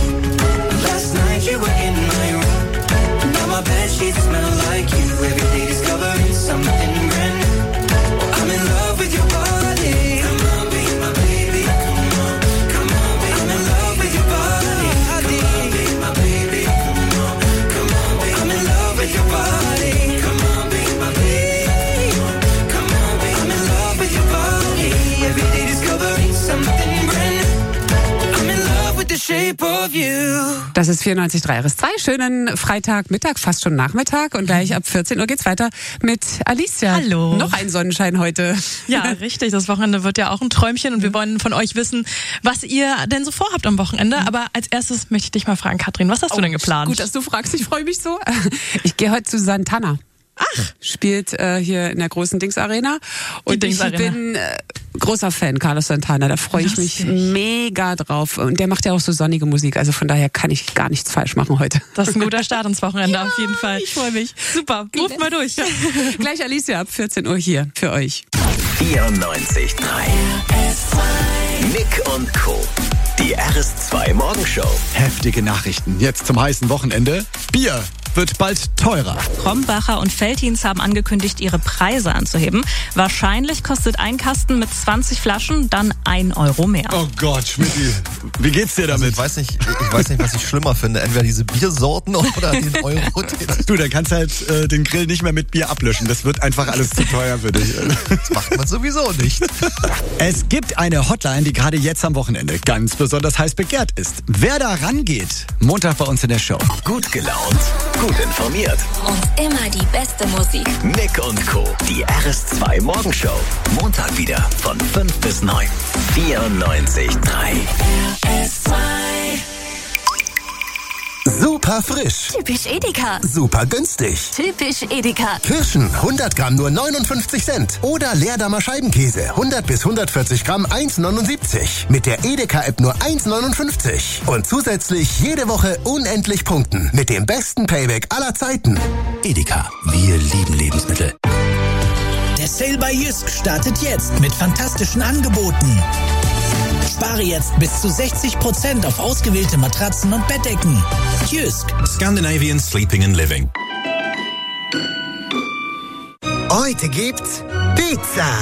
[SPEAKER 7] Last night you were in my room. Now my bedsheets smell like you. Every day discovering something brand new. I'm in love with your body. Come on, be my baby. Come on, come on, be I'm in love with your body. Come on, be my baby. Come on, come on, be I'm in love with your body. Come on, be my baby. Come on, be I'm in love with your body. Every day discovering something brand new. I'm in love with the shape of you.
[SPEAKER 1] Das ist vierundneunzig Komma drei R S zwei. Schönen Freitagmittag, fast schon Nachmittag. Und gleich ab vierzehn Uhr geht's weiter mit Alicia.
[SPEAKER 22] Hallo.
[SPEAKER 1] Noch ein Sonnenschein heute.
[SPEAKER 22] Ja, richtig. Das Wochenende wird ja auch ein Träumchen. Und wir wollen von euch wissen, was ihr denn so vorhabt am Wochenende. Aber als erstes möchte ich dich mal fragen, Katrin, was hast
[SPEAKER 1] oh,
[SPEAKER 22] du denn geplant?
[SPEAKER 1] Gut, dass du fragst. Ich freue mich so. Ich gehe heute zu Santana.
[SPEAKER 22] Ach.
[SPEAKER 1] Spielt äh, hier in der großen Dings Arena. Und
[SPEAKER 22] Dings
[SPEAKER 1] ich
[SPEAKER 22] Arena.
[SPEAKER 1] bin äh, großer Fan, Carlos Santana. Da freue ich mich mega drauf. Und der macht ja auch so sonnige Musik. Also von daher kann ich gar nichts falsch machen heute.
[SPEAKER 22] Das ist ein guter Start ins Wochenende ja, auf jeden Fall.
[SPEAKER 1] Ich freue mich.
[SPEAKER 22] Super, ruf mal durch.
[SPEAKER 1] Gleich Alicia ab vierzehn Uhr hier für euch.
[SPEAKER 2] vierundneunzig Komma drei Nick und Co. Die R S zwei Morgenshow.
[SPEAKER 9] Heftige Nachrichten. Jetzt zum heißen Wochenende. Bier wird bald teurer.
[SPEAKER 23] Krombacher und Veltins haben angekündigt, ihre Preise anzuheben. Wahrscheinlich kostet ein Kasten mit zwanzig Flaschen dann ein Euro mehr.
[SPEAKER 9] Oh Gott, Schmidti, wie geht's dir damit?
[SPEAKER 24] Also ich weiß nicht, ich weiß nicht, was ich schlimmer finde. Entweder diese Biersorten oder den Euro.
[SPEAKER 9] Du, dann kannst halt äh, den Grill nicht mehr mit Bier ablöschen. Das wird einfach alles zu teuer für dich.
[SPEAKER 24] Das macht man sowieso nicht.
[SPEAKER 9] Es gibt eine Hotline, die gerade jetzt am Wochenende ganz besonders heiß begehrt ist. Wer da rangeht, Montag bei uns in der Show.
[SPEAKER 2] Gut gelaunt, gut informiert.
[SPEAKER 3] Und immer die beste Musik.
[SPEAKER 2] Nick und Co. Die R S zwei Morgenshow. Montag wieder von fünf bis neun. vierundneunzig Komma drei R S zwei.
[SPEAKER 25] Super frisch.
[SPEAKER 3] Typisch Edeka.
[SPEAKER 25] Super günstig.
[SPEAKER 3] Typisch Edeka.
[SPEAKER 25] Kirschen hundert Gramm nur neunundfünfzig Cent. Oder Leerdammer Scheibenkäse hundert bis hundertvierzig Gramm eins neunundsiebzig. Mit der Edeka-App nur eins neunundfünfzig. Und zusätzlich jede Woche unendlich punkten. Mit dem besten Payback aller Zeiten.
[SPEAKER 14] Edeka, wir lieben Lebensmittel.
[SPEAKER 26] Der Sale bei Jysk startet jetzt mit fantastischen Angeboten. Spare jetzt bis zu sechzig Prozent auf ausgewählte Matratzen und Bettdecken. Jysk.
[SPEAKER 27] Scandinavian Sleeping and Living.
[SPEAKER 28] Heute gibt's Pizza.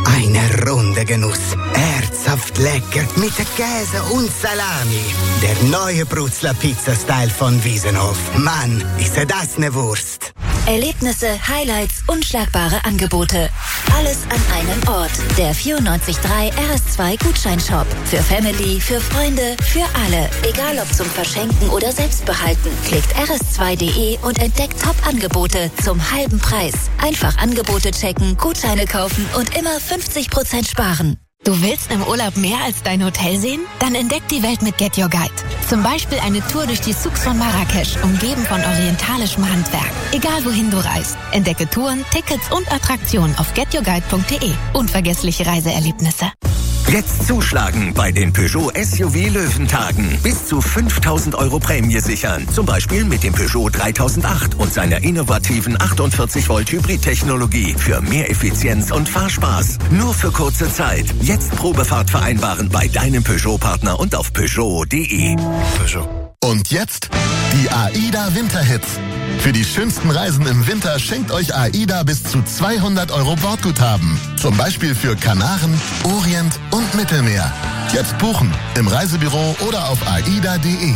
[SPEAKER 8] Eine Runde Genuss. Herzhaft lecker mit Käse und Salami. Der neue Brutzler Pizza-Style von Wiesenhof. Mann, ist das eine Wurst.
[SPEAKER 3] Erlebnisse, Highlights, unschlagbare Angebote. Alles an einem Ort. Der vierundneunzig Komma drei R S zwei Gutscheinshop. Für Family, für Freunde, für alle. Egal ob zum Verschenken oder Selbstbehalten. Klickt r s zwei punkt d e und entdeckt Top-Angebote zum halben Preis. Einfach Angebote checken, Gutscheine kaufen und immer fünfzig Prozent sparen.
[SPEAKER 10] Du willst im Urlaub mehr als dein Hotel sehen? Dann entdeck die Welt mit Get Your Guide. Zum Beispiel eine Tour durch die Souks von Marrakesch, umgeben von orientalischem Handwerk. Egal wohin du reist, entdecke Touren, Tickets und Attraktionen auf get your guide punkt d e. Unvergessliche Reiseerlebnisse.
[SPEAKER 2] Jetzt zuschlagen bei den Peugeot S U V Löwentagen. Bis zu fünftausend Euro Prämie sichern. Zum Beispiel mit dem Peugeot dreitausendacht und seiner innovativen achtundvierzig Volt Hybrid-Technologie für mehr Effizienz und Fahrspaß. Nur für kurze Zeit. Jetzt Probefahrt vereinbaren bei deinem Peugeot-Partner und auf Peugeot punkt d e.
[SPEAKER 24] Peugeot.
[SPEAKER 11] Und jetzt die AIDA Winterhits. Für die schönsten Reisen im Winter schenkt euch AIDA bis zu zweihundert Euro Bordguthaben. Zum Beispiel für Kanaren, Orient und Mittelmeer. Jetzt buchen im Reisebüro oder auf aida punkt d e.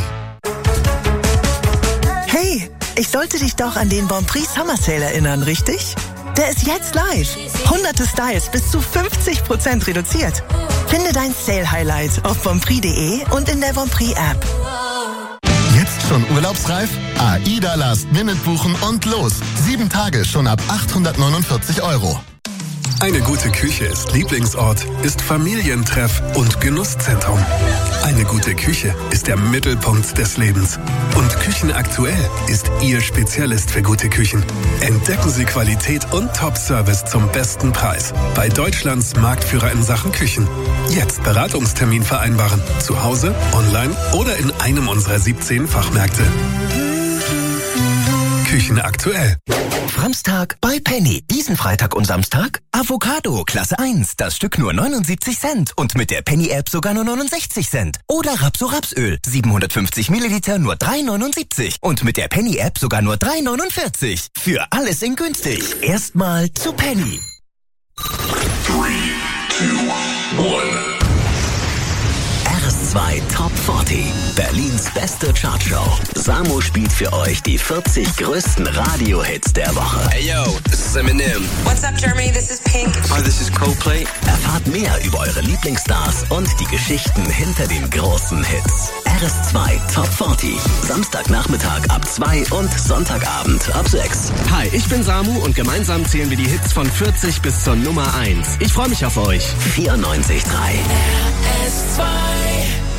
[SPEAKER 12] Hey, ich sollte dich doch an den Bon Prix Summer Sale erinnern, richtig? Der ist jetzt live. Hunderte Styles bis zu fünfzig Prozent reduziert. Finde dein Sale-Highlight auf bonprix punkt d e und in der Bon Prix App.
[SPEAKER 11] Jetzt schon urlaubsreif? AIDA Last Minute buchen und los. Sieben Tage schon ab achthundertneunundvierzig Euro.
[SPEAKER 13] Eine gute Küche ist Lieblingsort, ist Familientreff und Genusszentrum. Eine gute Küche ist der Mittelpunkt des Lebens. Und Küchen aktuell ist Ihr Spezialist für gute Küchen. Entdecken Sie Qualität und Top-Service zum besten Preis. Bei Deutschlands Marktführer in Sachen Küchen. Jetzt Beratungstermin vereinbaren. Zu Hause, online oder in einem unserer siebzehn Fachmärkte. Küchen aktuell.
[SPEAKER 2] Samstag bei Penny. Diesen Freitag und Samstag Avocado Klasse eins. Das Stück nur neunundsiebzig Cent und mit der Penny-App sogar nur neunundsechzig Cent. Oder Rapso-Rapsöl. siebenhundertfünfzig Milliliter nur drei neunundsiebzig und mit der Penny-App sogar nur drei neunundvierzig. Für alles in günstig. Erstmal zu Penny.
[SPEAKER 5] Three, two, one.
[SPEAKER 2] R S zwei Top vierzig. Berlins beste Chartshow. Samu spielt für euch die vierzig größten Radiohits der Woche.
[SPEAKER 15] Hey yo, this is Eminem.
[SPEAKER 16] What's up Germany, this is Pink.
[SPEAKER 15] Hi, this is Coldplay.
[SPEAKER 2] Erfahrt mehr über eure Lieblingsstars und die Geschichten hinter den großen Hits. R S zwei Top vierzig. Samstagnachmittag ab zwei und Sonntagabend ab sechs.
[SPEAKER 15] Hi, ich bin Samu und gemeinsam zählen wir die Hits von vierzig bis zur Nummer eins. Ich freue mich auf euch.
[SPEAKER 2] vierundneunzig Komma drei.
[SPEAKER 5] R S zwei.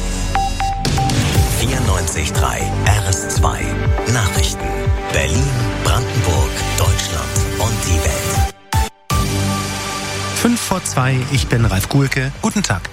[SPEAKER 2] vierundneunzig Komma drei. R S zwei. Nachrichten. Berlin, Brandenburg, Deutschland und die Welt.
[SPEAKER 28] Fünf vor zwei, ich bin Ralf Guhlke. Guten Tag.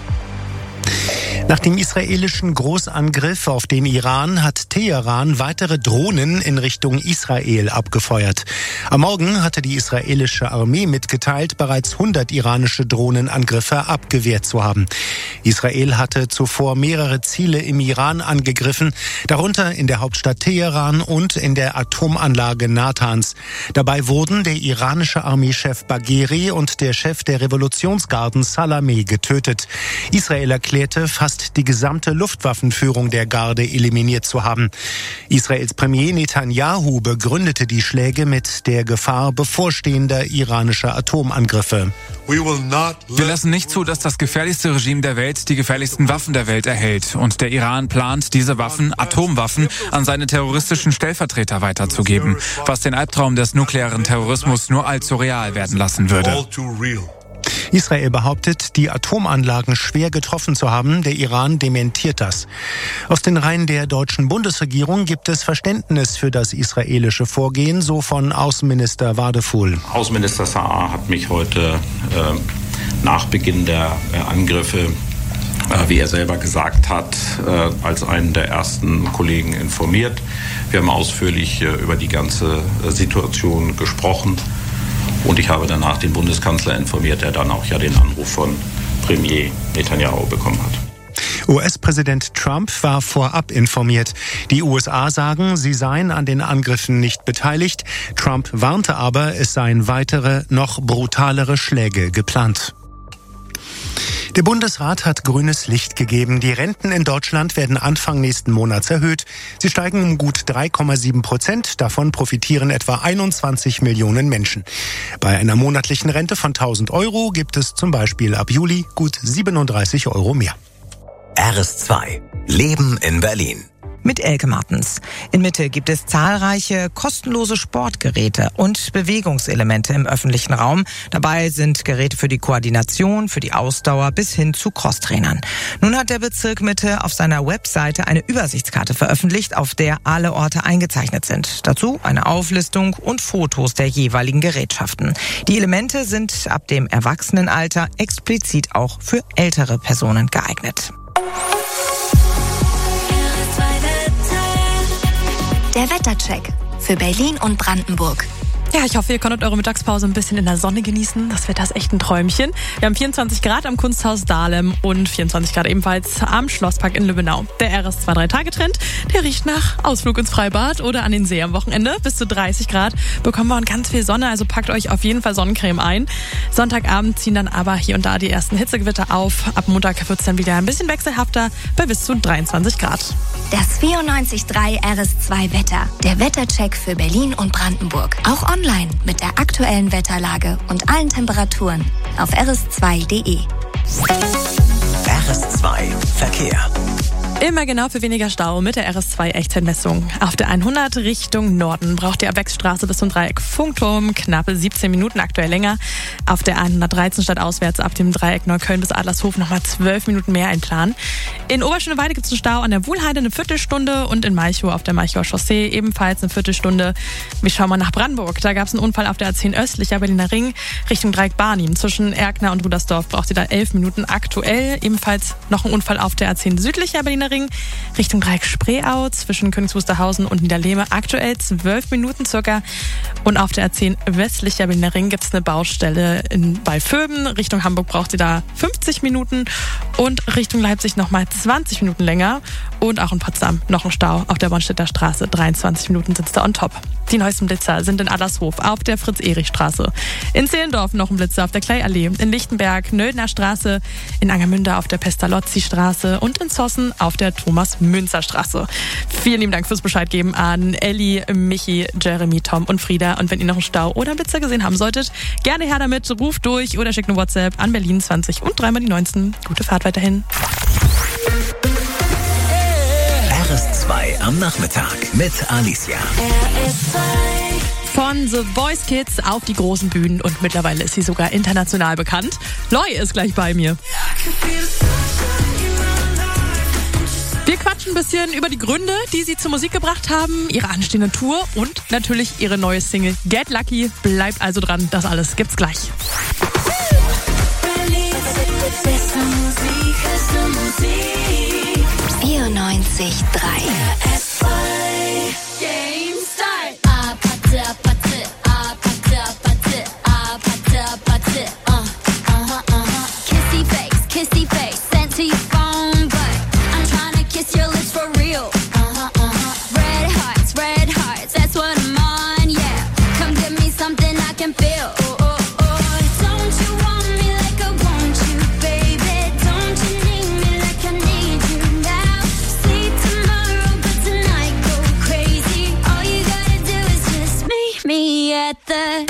[SPEAKER 28] Nach dem israelischen Großangriff auf den Iran hat Teheran weitere Drohnen in Richtung Israel abgefeuert. Am Morgen hatte die israelische Armee mitgeteilt, bereits hundert iranische Drohnenangriffe abgewehrt zu haben. Israel hatte zuvor mehrere Ziele im Iran angegriffen, darunter in der Hauptstadt Teheran und in der Atomanlage Natanz. Dabei wurden der iranische Armeechef Bagheri und der Chef der Revolutionsgarden Salameh getötet. Israel erklärte, fast die gesamte Luftwaffenführung der Garde eliminiert zu haben. Israels Premier Netanyahu begründete die Schläge mit der Gefahr bevorstehender iranischer Atomangriffe.
[SPEAKER 29] Wir lassen nicht zu, dass das gefährlichste Regime der Welt die gefährlichsten Waffen der Welt erhält. Und der Iran plant, diese Waffen, Atomwaffen, an seine terroristischen Stellvertreter weiterzugeben, was den Albtraum des nuklearen Terrorismus nur allzu real werden lassen würde.
[SPEAKER 28] Israel behauptet, die Atomanlagen schwer getroffen zu haben. Der Iran dementiert das. Aus den Reihen der deutschen Bundesregierung gibt es Verständnis für das israelische Vorgehen, so von Außenminister Wadefuhl.
[SPEAKER 30] Außenminister Saar hat mich heute äh, nach Beginn der äh, Angriffe, äh, wie er selber gesagt hat, äh, als einen der ersten Kollegen informiert. Wir haben ausführlich äh, über die ganze äh, Situation gesprochen. Und ich habe danach den Bundeskanzler informiert, der dann auch ja den Anruf von Premier Netanyahu bekommen hat.
[SPEAKER 28] U S-Präsident Trump war vorab informiert. Die U S A sagen, sie seien an den Angriffen nicht beteiligt. Trump warnte aber, es seien weitere, noch brutalere Schläge geplant. Der Bundesrat hat grünes Licht gegeben. Die Renten in Deutschland werden Anfang nächsten Monats erhöht. Sie steigen um gut drei Komma sieben Prozent. Davon profitieren etwa einundzwanzig Millionen Menschen. Bei einer monatlichen Rente von tausend Euro gibt es zum Beispiel ab Juli gut siebenunddreißig Euro mehr.
[SPEAKER 2] R S zwei. Leben in Berlin.
[SPEAKER 1] Mit Elke Martens. In Mitte gibt es zahlreiche kostenlose Sportgeräte und Bewegungselemente im öffentlichen Raum. Dabei sind Geräte für die Koordination, für die Ausdauer bis hin zu Crosstrainern. Nun hat der Bezirk Mitte auf seiner Webseite eine Übersichtskarte veröffentlicht, auf der alle Orte eingezeichnet sind. Dazu eine Auflistung und Fotos der jeweiligen Gerätschaften. Die Elemente sind ab dem Erwachsenenalter explizit auch für ältere Personen geeignet.
[SPEAKER 3] Der Wettercheck für Berlin und Brandenburg.
[SPEAKER 4] Ja, ich hoffe, ihr konntet eure Mittagspause ein bisschen in der Sonne genießen. Das Wetter ist echt ein Träumchen. Wir haben vierundzwanzig Grad am Kunsthaus Dahlem und vierundzwanzig Grad ebenfalls am Schlosspark in Lübbenau. Der R S zwei drei Tage Trend, der riecht nach Ausflug ins Freibad oder an den See am Wochenende. Bis zu dreißig Grad bekommen wir und ganz viel Sonne, also packt euch auf jeden Fall Sonnencreme ein. Sonntagabend ziehen dann aber hier und da die ersten Hitzegewitter auf. Ab Montag wird es dann wieder ein bisschen wechselhafter bei bis zu dreiundzwanzig Grad.
[SPEAKER 3] Das vierundneunzig Komma drei R S zwei Wetter. Der Wettercheck für Berlin und Brandenburg. Auch online mit der aktuellen Wetterlage und allen Temperaturen auf r s zwei punkt d e.
[SPEAKER 2] R S zwei Verkehr.
[SPEAKER 4] Immer genau für weniger Stau mit der R S zwei Echtzeitmessung. Auf der hundert Richtung Norden braucht ihr ab Wechsstraße bis zum Dreieck Funkturm knappe siebzehn Minuten, aktuell länger. Auf der hundertdreizehn stadtauswärts ab dem Dreieck Neukölln bis Adlershof nochmal zwölf Minuten mehr einplanen. In Oberschöneweide gibt es einen Stau an der Wuhlheide eine Viertelstunde und in Malchow auf der Malchower Chaussee ebenfalls eine Viertelstunde. Wir schauen mal nach Brandenburg. Da gab es einen Unfall auf der A zehn östlicher Berliner Ring Richtung Dreieck Barnim. Zwischen Erkner und Rudersdorf braucht ihr da elf Minuten aktuell. Ebenfalls noch ein Unfall auf der A zehn südlicher Berliner Ring Richtung Dreieck Spreeau zwischen Königs Wusterhausen und Niederlehme aktuell zwölf Minuten circa. Und auf der A zehn westlicher Berliner Ring gibt es eine Baustelle in, bei Vöben. Richtung Hamburg braucht ihr da fünfzig Minuten und Richtung Leipzig nochmal zwanzig Minuten länger. Und auch in Potsdam noch ein Stau auf der Bornstedter Straße. dreiundzwanzig Minuten sitzt da on top. Die neuesten Blitzer sind in Adlershof auf der Fritz-Erich-Straße. In Zehlendorf noch ein Blitzer auf der Klei-Allee. In Lichtenberg, Nöldner Straße. In Angermünde auf der Pestalozzi-Straße. Und in Zossen auf der Thomas-Münzer-Straße. Vielen lieben Dank fürs Bescheid geben an Elli, Michi, Jeremy, Tom und Frieda. Und wenn ihr noch einen Stau oder einen Blitzer gesehen haben solltet, gerne her damit. Ruft durch oder schickt eine WhatsApp an Berlin zwanzig und dreimal die neunzehn. Gute Fahrt weiterhin.
[SPEAKER 2] R S zwei am Nachmittag mit Alicia.
[SPEAKER 4] Von The Voice Kids auf die großen Bühnen und mittlerweile ist sie sogar international bekannt. Loi ist gleich bei mir. Wir quatschen ein bisschen über die Gründe, die sie zur Musik gebracht haben, ihre anstehende Tour und natürlich ihre neue Single Get Lucky. Bleibt also dran, das alles gibt's gleich.
[SPEAKER 3] vierundneunzig Komma drei
[SPEAKER 6] Kissy face, sent to your phone, but I'm trying to kiss your lips for real. Uh-huh, uh-huh. Red hearts, red hearts, that's what I'm on, yeah. Come give me something I can feel. Oh, oh, oh. Don't you want me like I want you, baby? Don't you need me like I need you now? Sleep tomorrow, but tonight go crazy. All you gotta do is just meet me at the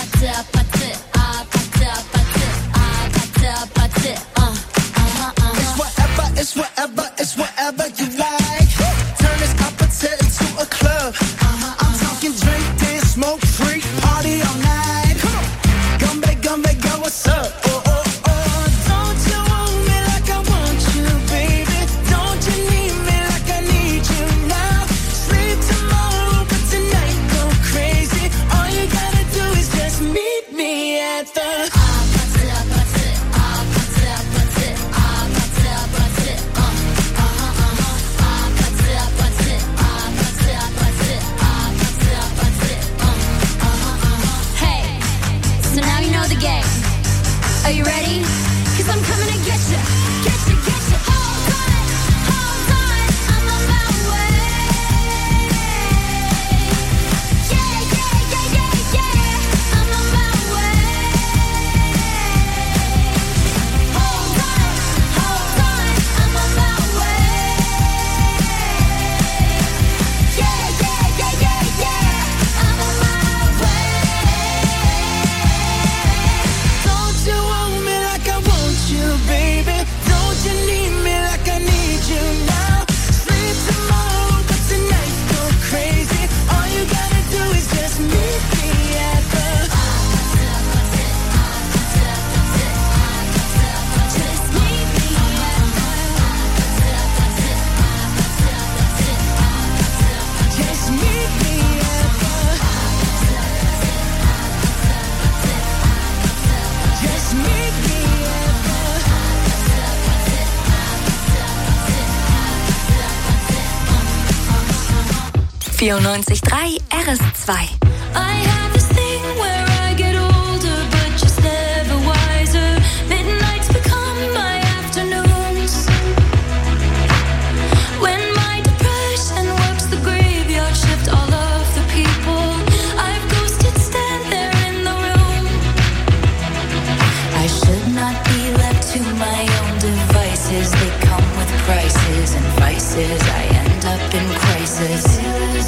[SPEAKER 5] It's whatever, it's whatever you like. Turn this appetite into a club. Uh-huh, I'm talking drink, dance, smoke, free, party all night. Come on, come back, come back, girl, what's up? Oh, oh, oh. Don't you want me like I want you, baby? Don't you need me like I need you now? Sleep tomorrow, but tonight go crazy. All you gotta do is just meet me at the Are you ready? Cause I'm coming to get you, get you, get you. Hold on.
[SPEAKER 3] vierundneunzig Komma drei R S zwei.
[SPEAKER 6] I have this thing where I get older, but just never wiser. Midnights become my afternoons. When my depression works the graveyard shift, all of the people I've ghosted stand there in the room. I should not be left to my own devices. They come with prices and vices. I end up in crisis.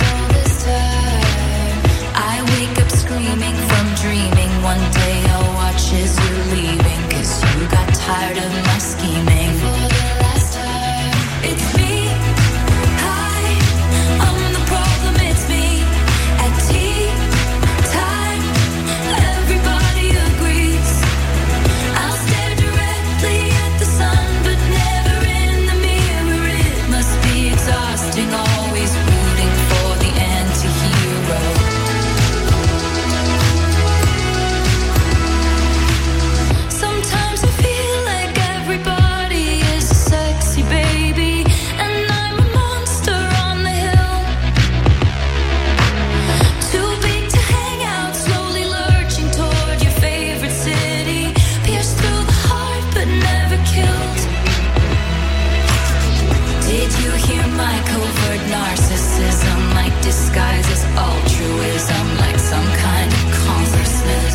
[SPEAKER 6] I wake up screaming from dreaming. One day I'll watch as you're leaving, 'cause you got tired of my scheming. For the last time, it's me. Hi, I'm the problem, it's me. At tea time, everybody agrees. I'll stare directly at the sun, but never in the mirror. It must be exhausting, always rooting for the anti-hero. Sometimes I feel like everybody is a sexy baby, and I'm a monster on the hill. Too big to hang out, slowly lurching toward your favorite city. Pierced through the heart, but never killed. Did you hear my covert narcissism? Like disguise as altruism, like some kind of consciousness.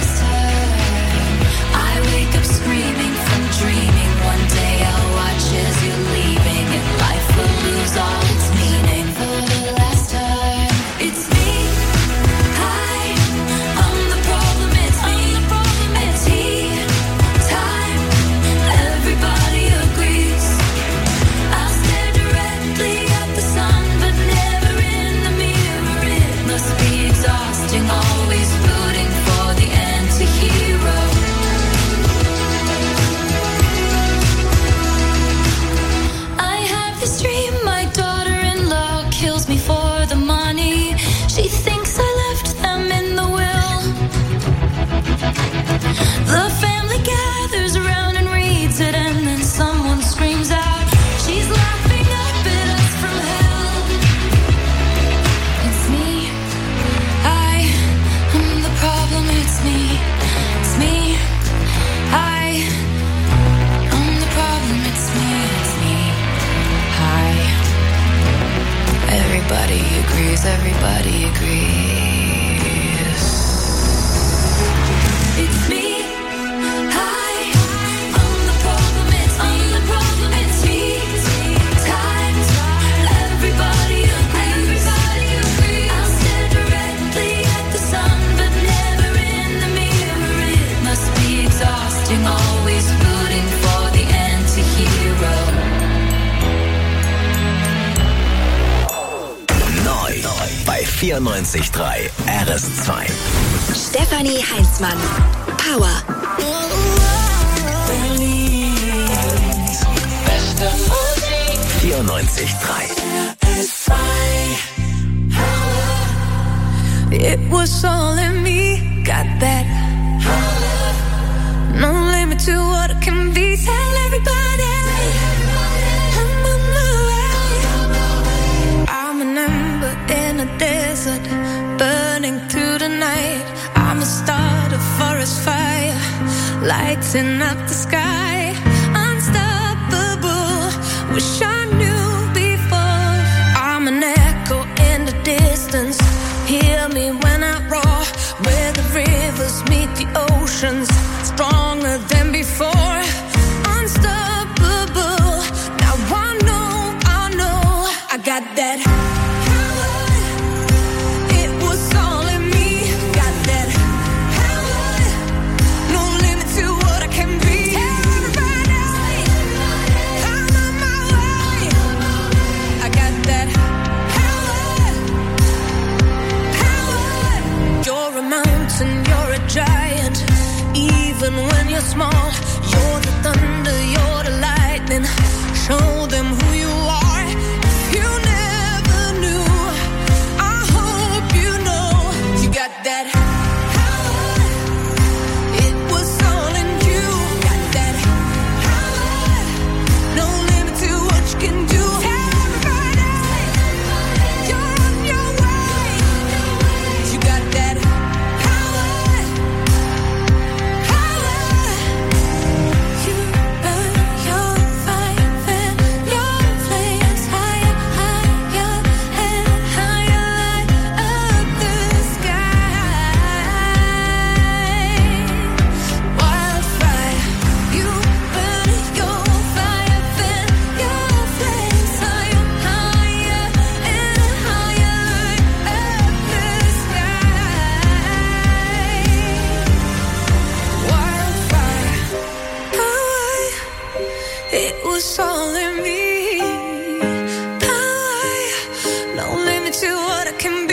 [SPEAKER 6] I wake up screaming from dreaming. One day I'll watch as you're leaving, and life will lose all its meaning. For the last time, it's me. Hi, I'm the problem, it's me. At tea time, everybody agrees. I'll stare directly at the sun, but never in the mirror. It must be exhausting, always rooting for the anti-hero. I have this dream, my daughter-in-law kills me for the money. She thinks I left them in the will. The family gathers around and reads it, and then someone screams out, she's laughing up at us from hell. It's me. I am the problem, it's me. It's me. I am the problem, it's me. It's me. Hi. Everybody agrees, everybody agrees. It's me. Hi. I'm the problem, it's me. I'm the problem, it's me. Times, everybody agrees. Everybody agrees. I'll stare directly at the sun, but never in the mirror. It must be exhausting, always rooting for the anti-hero.
[SPEAKER 2] Neu bei vierundneunzig Komma drei R S zwei.
[SPEAKER 3] Stefanie Heinzmann. Power.
[SPEAKER 2] vierundneunzig Komma drei.
[SPEAKER 6] It was all in me, got that. No limit to what it can be. Tell everybody I'm on my way. I'm an ember in a desert, burning through the night. I'm a start, a forest fire, lighting up the sky. Unstoppable, wish I knew before. I'm an echo in the distance, hear me when I roar. Where the rivers meet the oceans, stronger than before. Unstoppable, now I know, I know, I got that power. It was all in me, got that power. No limit to what I can be. Everybody, I'm on my way. I got that power, power. You're a mountain, you're a giant. Even when you're small, you're the thunder, you're the lightning. Show them who you are. If you never knew, I hope you know. You got that power. It was all in you. Got that power. No limit to what you can do. Everybody, you're on your
[SPEAKER 5] can be